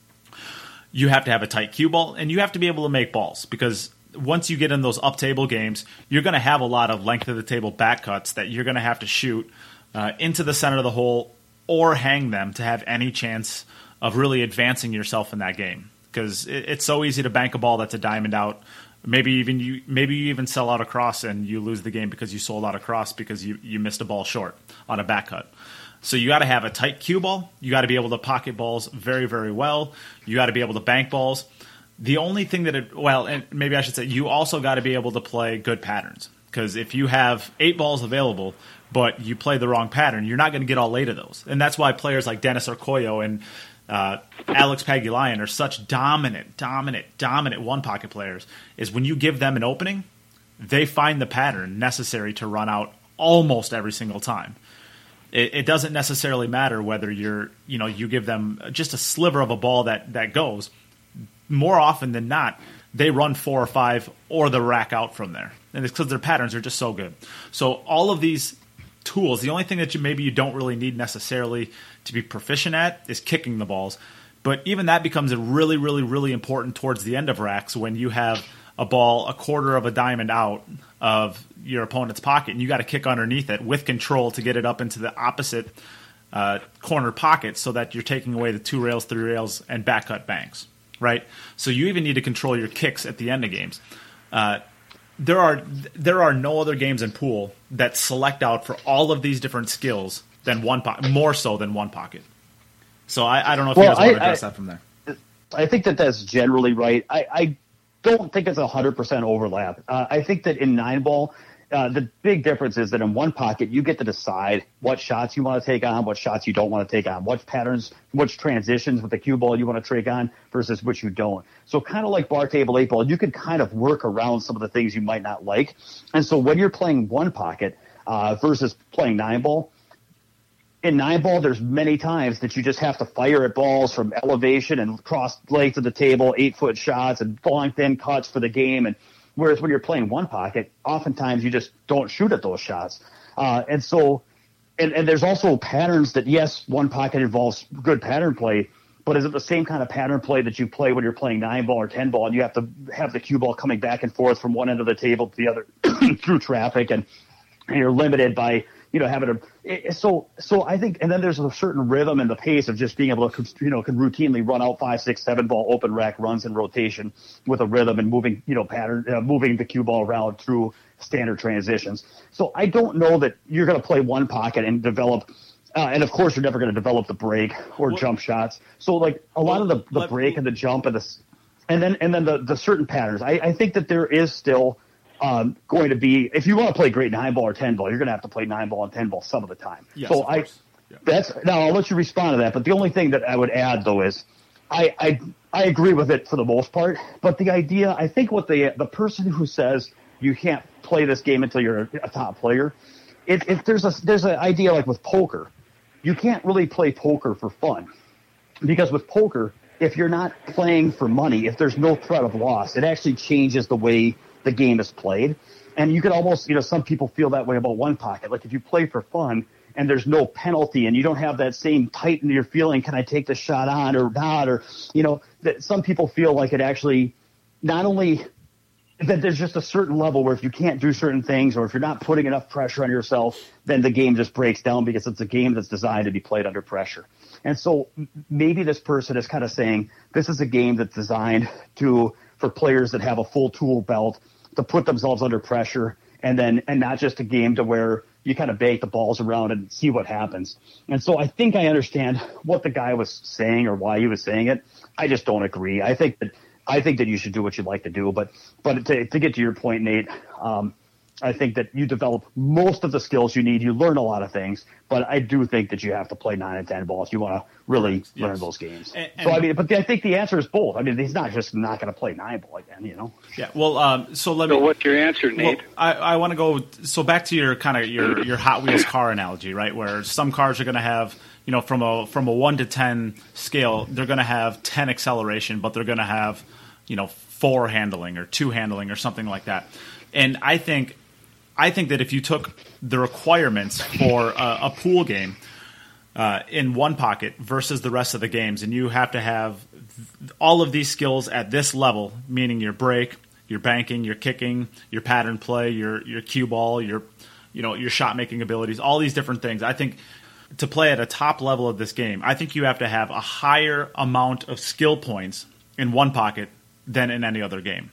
You have to have a tight cue ball, and you have to be able to make balls because once you get in those up table games, you're going to have a lot of length of the table back cuts that you're going to have to shoot uh, into the center of the hole or hang them to have any chance of really advancing yourself in that game because it, it's so easy to bank a ball that's a diamond out. Maybe even you maybe you even sell out across and you lose the game because you sold out across because you, you missed a ball short on a back cut. So you got to have a tight cue ball. You got to be able to pocket balls very, very well. You got to be able to bank balls. The only thing that it, well, and maybe I should say, you also got to be able to play good patterns because if you have eight balls available but you play the wrong pattern, you're not going to get all eight of those. And that's why players like Dennis Arcoyo and Uh, Alex Pagulayan are such dominant, dominant, dominant one-pocket players is when you give them an opening, they find the pattern necessary to run out almost every single time. It, it doesn't necessarily matter whether you're, you know, you give them just a sliver of a ball that, that goes. More often than not, they run four or five or the rack out from there. And it's because their patterns are just so good. So all of these tools. The only thing that you maybe you don't really need necessarily to be proficient at is kicking the balls. But even that becomes a really, really, really important towards the end of racks when you have a ball a quarter of a diamond out of your opponent's pocket, and you got to kick underneath it with control to get it up into the opposite uh, corner pocket so that you're taking away the two rails, three rails, and back cut banks, right? So you even need to control your kicks at the end of games. Uh, there are there are no other games in pool that select out for all of these different skills than one po- more so than one pocket. So I, I don't know if well, you guys want I, to address I, that from there. I think that that's generally right. I, I don't think it's a hundred percent overlap. Uh, I think that in nine ball, uh, the big difference is that in one pocket, you get to decide what shots you want to take on, what shots you don't want to take on, what patterns, which transitions with the cue ball you want to take on versus which you don't. So kind of like bar table eight ball, you can kind of work around some of the things you might not like. And so when you're playing one pocket uh, versus playing nine ball, in nine ball, there's many times that you just have to fire at balls from elevation and cross length of the table, eight foot shots and long thin cuts for the game. And whereas when you're playing one pocket, oftentimes you just don't shoot at those shots. Uh, and so, and, and there's also patterns that, yes, one pocket involves good pattern play, but is it the same kind of pattern play that you play when you're playing nine ball or ten ball and you have to have the cue ball coming back and forth from one end of the table to the other through traffic, and, and you're limited by, you know, having a, so, so I think, and then there's a certain rhythm and the pace of just being able to, you know, can routinely run out five, six, seven ball open rack runs in rotation with a rhythm and moving, you know, pattern, uh, moving the cue ball around through standard transitions. So I don't know that you're going to play one pocket and develop, uh, and of course you're never going to develop the break or well, jump shots. So like a lot well, of the, the break and the jump and the, and then, and then the, the certain patterns, I, I think that there is still, Um, going to be, if you want to play great nine ball or ten ball, you're going to have to play nine ball and ten ball some of the time. Yes, so of I, yeah. that's now I'll let you respond to that. But the only thing that I would add though is, I, I, I agree with it for the most part. But the idea, I think, what the the person who says you can't play this game until you're a top player, if, if there's a there's an idea like with poker, you can't really play poker for fun, because with poker, if you're not playing for money, if there's no threat of loss, it actually changes the way the game is played. And you could almost, you know, some people feel that way about one pocket. Like if you play for fun and there's no penalty and you don't have that same tight in your feeling, can I take the shot on or not? Or, you know, that some people feel like it actually not only that there's just a certain level where if you can't do certain things or if you're not putting enough pressure on yourself, then the game just breaks down because it's a game that's designed to be played under pressure. And so maybe this person is kind of saying this is a game that's designed to, for players that have a full tool belt, to put themselves under pressure, and then and not just a game to where you kind of bake the balls around and see what happens. And so I think I understand what the guy was saying or why he was saying it. I just don't agree. I think that I think that you should do what you'd like to do, but but to, to get to your point, Nate, um, I think that you develop most of the skills you need. You learn a lot of things, but I do think that you have to play nine and ten balls if you want to really yes. learn those games. And, and so, I mean, but I think the answer is both. I mean, he's not just not going to play nine ball again, you know? Yeah. Well, um, so let so me. So what's your answer, Nate? Well, I, I want to go. So back to your kind of your, your Hot Wheels car analogy, right? Where some cars are going to have, you know, from a from a one to ten scale, they're going to have ten acceleration, but they're going to have, you know, four handling or two handling or something like that. And I think. I think that if you took the requirements for a, a pool game uh, in one pocket versus the rest of the games, and you have to have th- all of these skills at this level, meaning your break, your banking, your kicking, your pattern play, your your cue ball, your you know your shot making abilities, all these different things. I think to play at a top level of this game, I think you have to have a higher amount of skill points in one pocket than in any other game.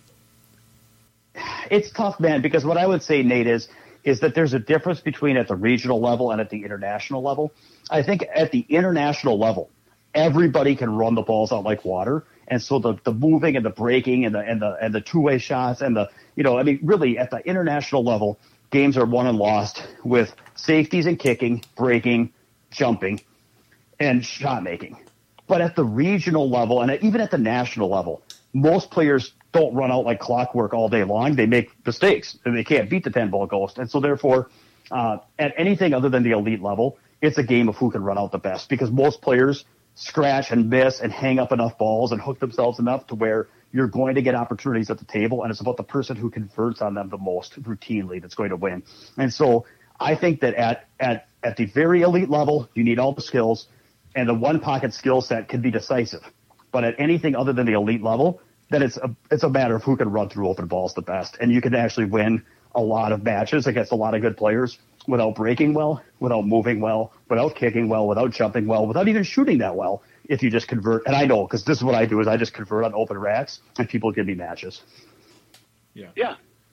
It's tough, man, because what I would say, Nate, is is that there's a difference between at the regional level and at the international level. I think at the international level, everybody can run the balls out like water, and so the the moving and the breaking and the and the and the two way shots and the you know I mean really at the international level, games are won and lost with safeties and kicking, breaking, jumping, and shot making. But at the regional level and even at the national level, most players don't run out like clockwork all day long. They make mistakes and they can't beat the ten ball ghost. And so therefore, uh, at anything other than the elite level, it's a game of who can run out the best, because most players scratch and miss and hang up enough balls and hook themselves enough to where you're going to get opportunities at the table. And it's about the person who converts on them the most routinely that's going to win. And so I think that at, at, at the very elite level, you need all the skills, and the one pocket skill set can be decisive. But at anything other than the elite level, then it's a, it's a matter of who can run through open balls the best. And you can actually win a lot of matches against a lot of good players without breaking well, without moving well, without kicking well, without jumping well, without even shooting that well. If you just convert, and I know, because this is what I do, is I just convert on open racks, and people give me matches. Yeah. Yeah.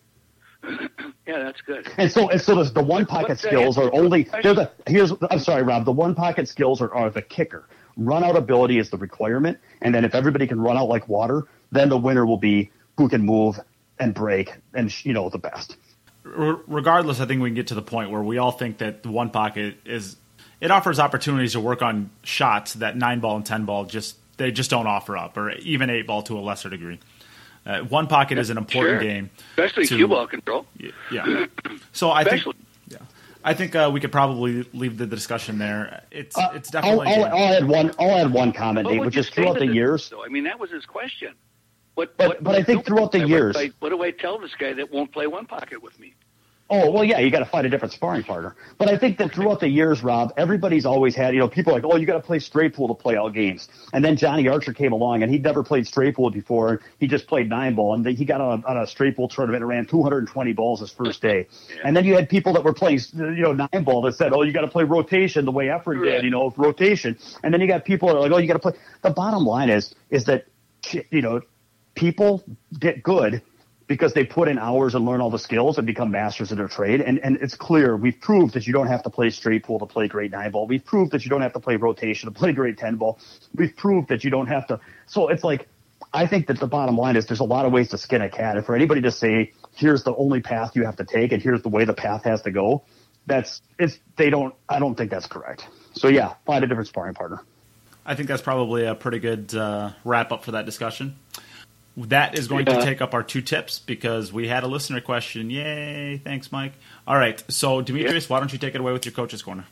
Yeah, that's good. And so, and so the, the one pocket skills are only. They're the here's. I'm sorry, Rob. The one pocket skills are, are the kicker. Run out ability is the requirement, and then if everybody can run out like water, then the winner will be who can move and break, and you know the best. Regardless, I think we can get to the point where we all think that the one pocket is. It offers opportunities to work on shots that nine ball and ten ball just they just don't offer up, or even eight ball to a lesser degree. Uh, one pocket is an important Sure. game, Especially to, cue ball control. Yeah. So I Especially. think, yeah, I think uh, we could probably leave the discussion there. It's Uh, it's definitely. I'll, I'll, I'll add one. I'll add one comment, What Nate, would which you is say throughout to the this, years. though? I mean, that was his question. What, But- what, but I what think do throughout the I- years- What, what do I tell this guy that won't play one pocket with me? Oh, well, yeah, you got to find a different sparring partner. But I think that throughout the years, Rob, everybody's always had, you know, people are like, oh, you got to play straight pool to play all games. And then Johnny Archer came along, and he'd never played straight pool before. He just played nine ball, and he got on a, on a straight pool tournament and ran two hundred twenty balls his first day. Yeah. And then you had people that were playing, you know, nine ball that said, oh, you got to play rotation the way Efren Right. did, you know, rotation. And then you got people that are like, oh, you got to play. The bottom line is, is that, you know, people get good because they put in hours and learn all the skills and become masters in their trade. And, and it's clear, we've proved that you don't have to play straight pool to play great nine ball. We've proved that you don't have to play rotation to play great ten ball. We've proved that you don't have to. So it's like, I think that the bottom line is there's a lot of ways to skin a cat. And for anybody to say, here's the only path you have to take and here's the way the path has to go, that's, it's, they don't, I don't think that's correct. So yeah, find a different sparring partner. I think that's probably a pretty good uh, wrap up for that discussion. That is going Yeah. to take up our two tips because we had a listener question. Yay. Thanks, Mike. All right. So, Demetrius, why don't you take it away with your Coach's Corner?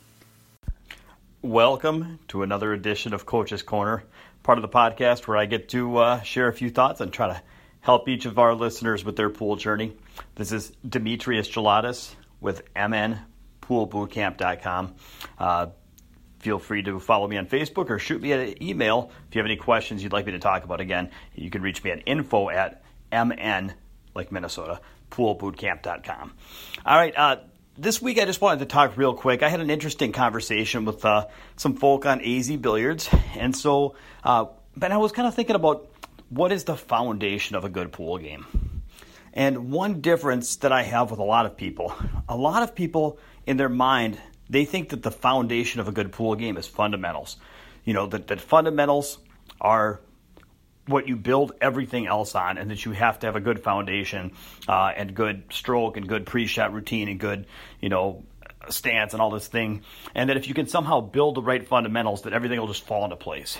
Welcome to another edition of Coach's Corner, part of the podcast where I get to uh, share a few thoughts and try to help each of our listeners with their pool journey. This is Demetrius Gelatis with m n pool boot camp dot com. Uh, Feel free to follow me on Facebook or shoot me an email if you have any questions you'd like me to talk about. Again, you can reach me at info at mn, like Minnesota, pool boot camp dot com. All right, uh, this week I just wanted to talk real quick. I had an interesting conversation with uh, some folk on A Z Billiards. And so, uh, but I was kind of thinking about what is the foundation of a good pool game. And one difference that I have with a lot of people, a lot of people in their mind, they think that the foundation of a good pool game is fundamentals. You know, that, that fundamentals are what you build everything else on, and that you have to have a good foundation uh, and good stroke and good pre-shot routine and good, you know, stance and all this thing. And that if you can somehow build the right fundamentals, that everything will just fall into place.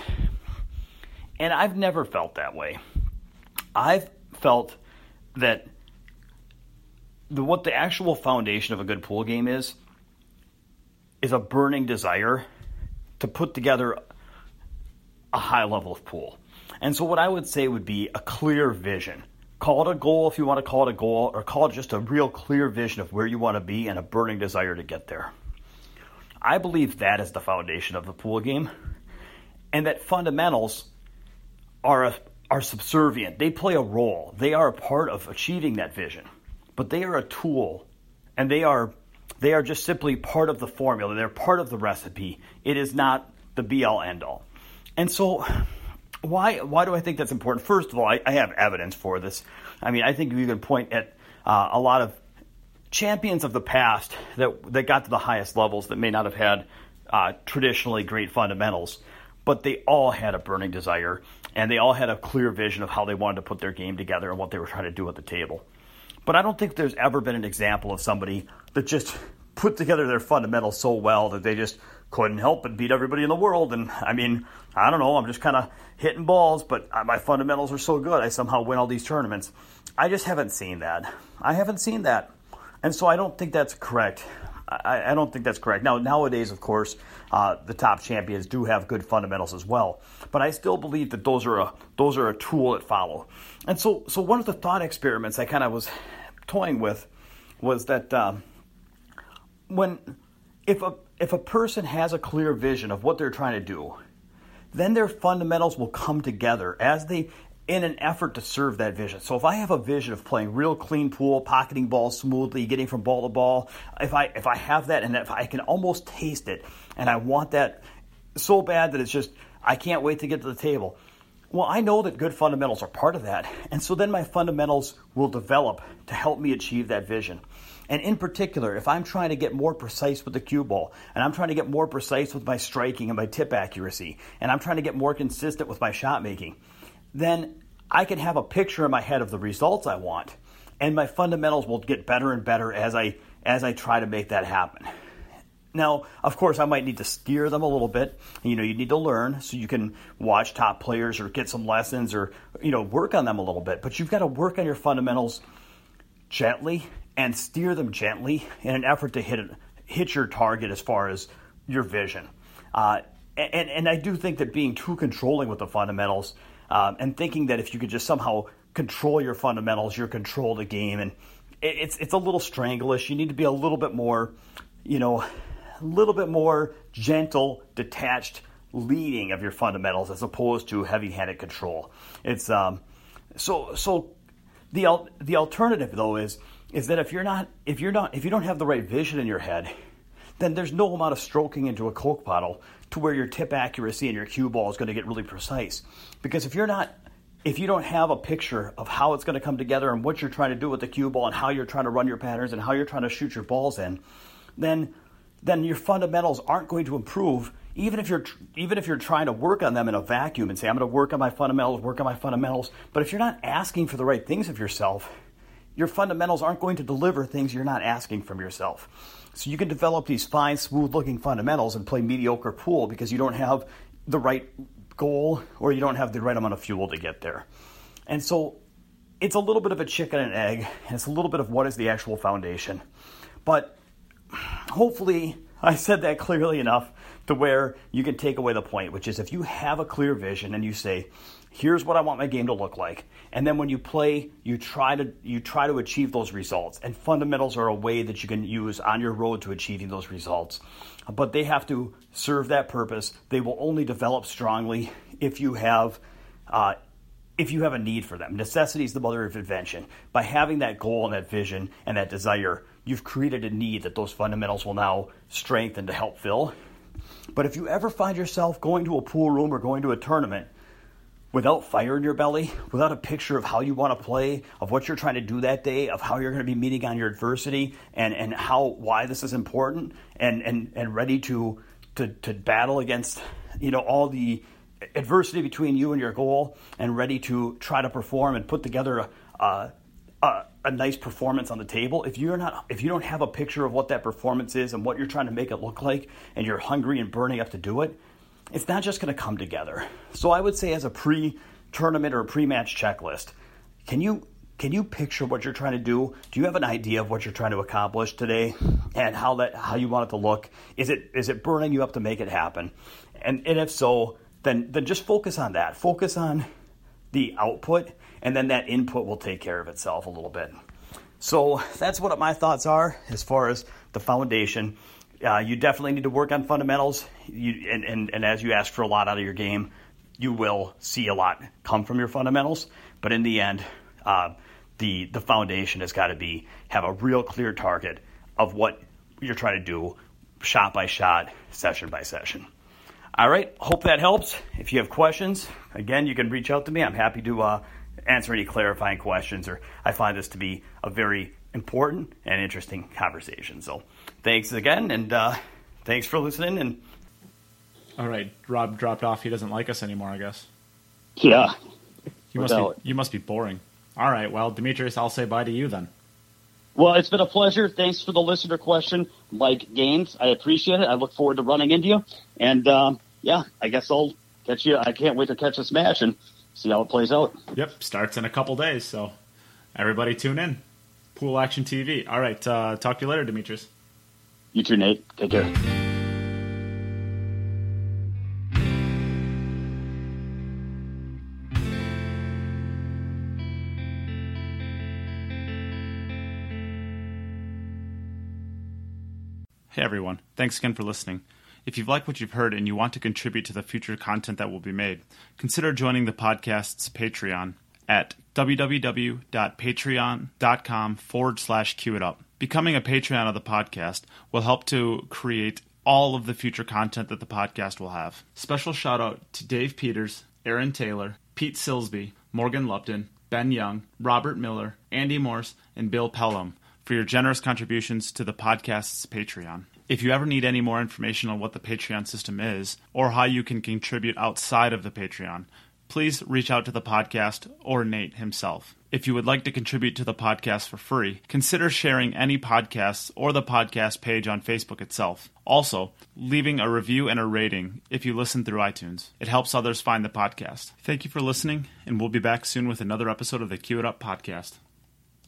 And I've never felt that way. I've felt that the, what the actual foundation of a good pool game is, is a burning desire to put together a high level of pool. And so what I would say would be a clear vision. Call it a goal if you want to call it a goal, or call it just a real clear vision of where you want to be and a burning desire to get there. I believe that is the foundation of the pool game, and that fundamentals are a, are subservient. They play a role. They are a part of achieving that vision, but they are a tool, and they are They are just simply part of the formula. They're part of the recipe. It is not the be-all, end-all. And so why why do I think that's important? First of all, I, I have evidence for this. I mean, I think you can point at uh, a lot of champions of the past that, that got to the highest levels that may not have had uh, traditionally great fundamentals, but they all had a burning desire, and they all had a clear vision of how they wanted to put their game together and what they were trying to do at the table. But I don't think there's ever been an example of somebody that just put together their fundamentals so well that they just couldn't help but beat everybody in the world. And I mean, I don't know, I'm just kind of hitting balls, but my fundamentals are so good, I somehow win all these tournaments. I just haven't seen that. I haven't seen that. And so I don't think that's correct. I, I don't think that's correct. Now, nowadays, of course, uh, the top champions do have good fundamentals as well. But I still believe that those are a those are a tool that follow. And so, so one of the thought experiments I kind of was toying with was that um, when if a if a person has a clear vision of what they're trying to do, then their fundamentals will come together as they in an effort to serve that vision. So if I have a vision of playing real clean pool, pocketing balls smoothly, getting from ball to ball, if I if I have that and if I can almost taste it and I want that so bad that it's just I can't wait to get to the table. Well, I know that good fundamentals are part of that. And so then my fundamentals will develop to help me achieve that vision. And in particular, if I'm trying to get more precise with the cue ball, and I'm trying to get more precise with my striking and my tip accuracy, and I'm trying to get more consistent with my shot making, then I can have a picture in my head of the results I want. And my fundamentals will get better and better as I as I try to make that happen. Now, of course, I might need to steer them a little bit. You know, you need to learn so you can watch top players or get some lessons or, you know, work on them a little bit. But you've got to work on your fundamentals gently and steer them gently in an effort to hit it, hit your target as far as your vision. Uh, and, and I do think that being too controlling with the fundamentals um, and thinking that if you could just somehow control your fundamentals, you'll control the game. And it, it's, it's a little stranglish. You need to be a little bit more, you know, a little bit more gentle, detached leading of your fundamentals as opposed to heavy-handed control. It's um, so so the the alternative though is is that if you're not if you're not if you don't have the right vision in your head, then there's no amount of stroking into a Coke bottle to where your tip accuracy and your cue ball is going to get really precise. Because if you're not if you don't have a picture of how it's going to come together and what you're trying to do with the cue ball and how you're trying to run your patterns and how you're trying to shoot your balls in, then then your fundamentals aren't going to improve, even if you're even if you're trying to work on them in a vacuum and say, I'm going to work on my fundamentals, work on my fundamentals. But if you're not asking for the right things of yourself, your fundamentals aren't going to deliver things you're not asking from yourself. So you can develop these fine, smooth-looking fundamentals and play mediocre pool because you don't have the right goal or you don't have the right amount of fuel to get there. And so it's a little bit of a chicken and egg, and it's a little bit of what is the actual foundation. But hopefully I said that clearly enough to where you can take away the point, which is if you have a clear vision and you say, here's what I want my game to look like, and then when you play, you try to you try to achieve those results. And fundamentals are a way that you can use on your road to achieving those results. But they have to serve that purpose. They will only develop strongly if you have uh, if you have a need for them. Necessity is the mother of invention. By having that goal and that vision and that desire, you've created a need that those fundamentals will now strengthen to help fill. But if you ever find yourself going to a pool room or going to a tournament without fire in your belly, without a picture of how you want to play, of what you're trying to do that day, of how you're going to be meeting on your adversity, and, and how why this is important, and, and, and ready to, to to battle against, you know, all the adversity between you and your goal, and ready to try to perform and put together a, a, a, a nice performance on the table. If you're not, if you don't have a picture of what that performance is and what you're trying to make it look like, and you're hungry and burning up to do it, it's not just going to come together. So I would say as a pre-tournament or a pre-match checklist, can you can you picture what you're trying to do? Do you have an idea of what you're trying to accomplish today and how that how you want it to look? Is it is it burning you up to make it happen? And and if so, then then just focus on that. Focus on the output, and then that input will take care of itself a little bit. So that's what my thoughts are as far as the foundation. Uh, you definitely need to work on fundamentals, you, and, and, and as you ask for a lot out of your game, you will see a lot come from your fundamentals. But in the end, uh, the the foundation has got to be have a real clear target of what you're trying to do, shot by shot, session by session. All right, hope that helps. If you have questions, again, you can reach out to me. I'm happy to uh, answer any clarifying questions, or I find this to be a very important and interesting conversation. So thanks again, and uh, thanks for listening. And all right, Rob dropped off. He doesn't like us anymore, I guess. Yeah. You must be, you must be boring. All right, well, Demetrius, I'll say bye to you then. Well, it's been a pleasure. Thanks for the listener question, Mike Gaines. I appreciate it. I look forward to running into you. And, um, yeah, I guess I'll catch you. I can't wait to catch this match and see how it plays out. Yep, starts in a couple days, so everybody tune in. Pool Action T V. All right, uh, talk to you later, Demetrius. You too, Nate. Take care. Hey everyone, thanks again for listening. If you've liked what you've heard and you want to contribute to the future content that will be made, consider joining the podcast's Patreon at www.patreon.com forward slash Q it up. Becoming a Patreon of the podcast will help to create all of the future content that the podcast will have. Special shout out to Dave Peters, Aaron Taylor, Pete Silsby, Morgan Lupton, Ben Young, Robert Miller, Andy Morse, and Bill Pelham for your generous contributions to the podcast's Patreon. If you ever need any more information on what the Patreon system is, or how you can contribute outside of the Patreon, please reach out to the podcast or Nate himself. If you would like to contribute to the podcast for free, consider sharing any podcasts or the podcast page on Facebook itself. Also, leaving a review and a rating if you listen through iTunes. It helps others find the podcast. Thank you for listening, and we'll be back soon with another episode of the Q It Up podcast.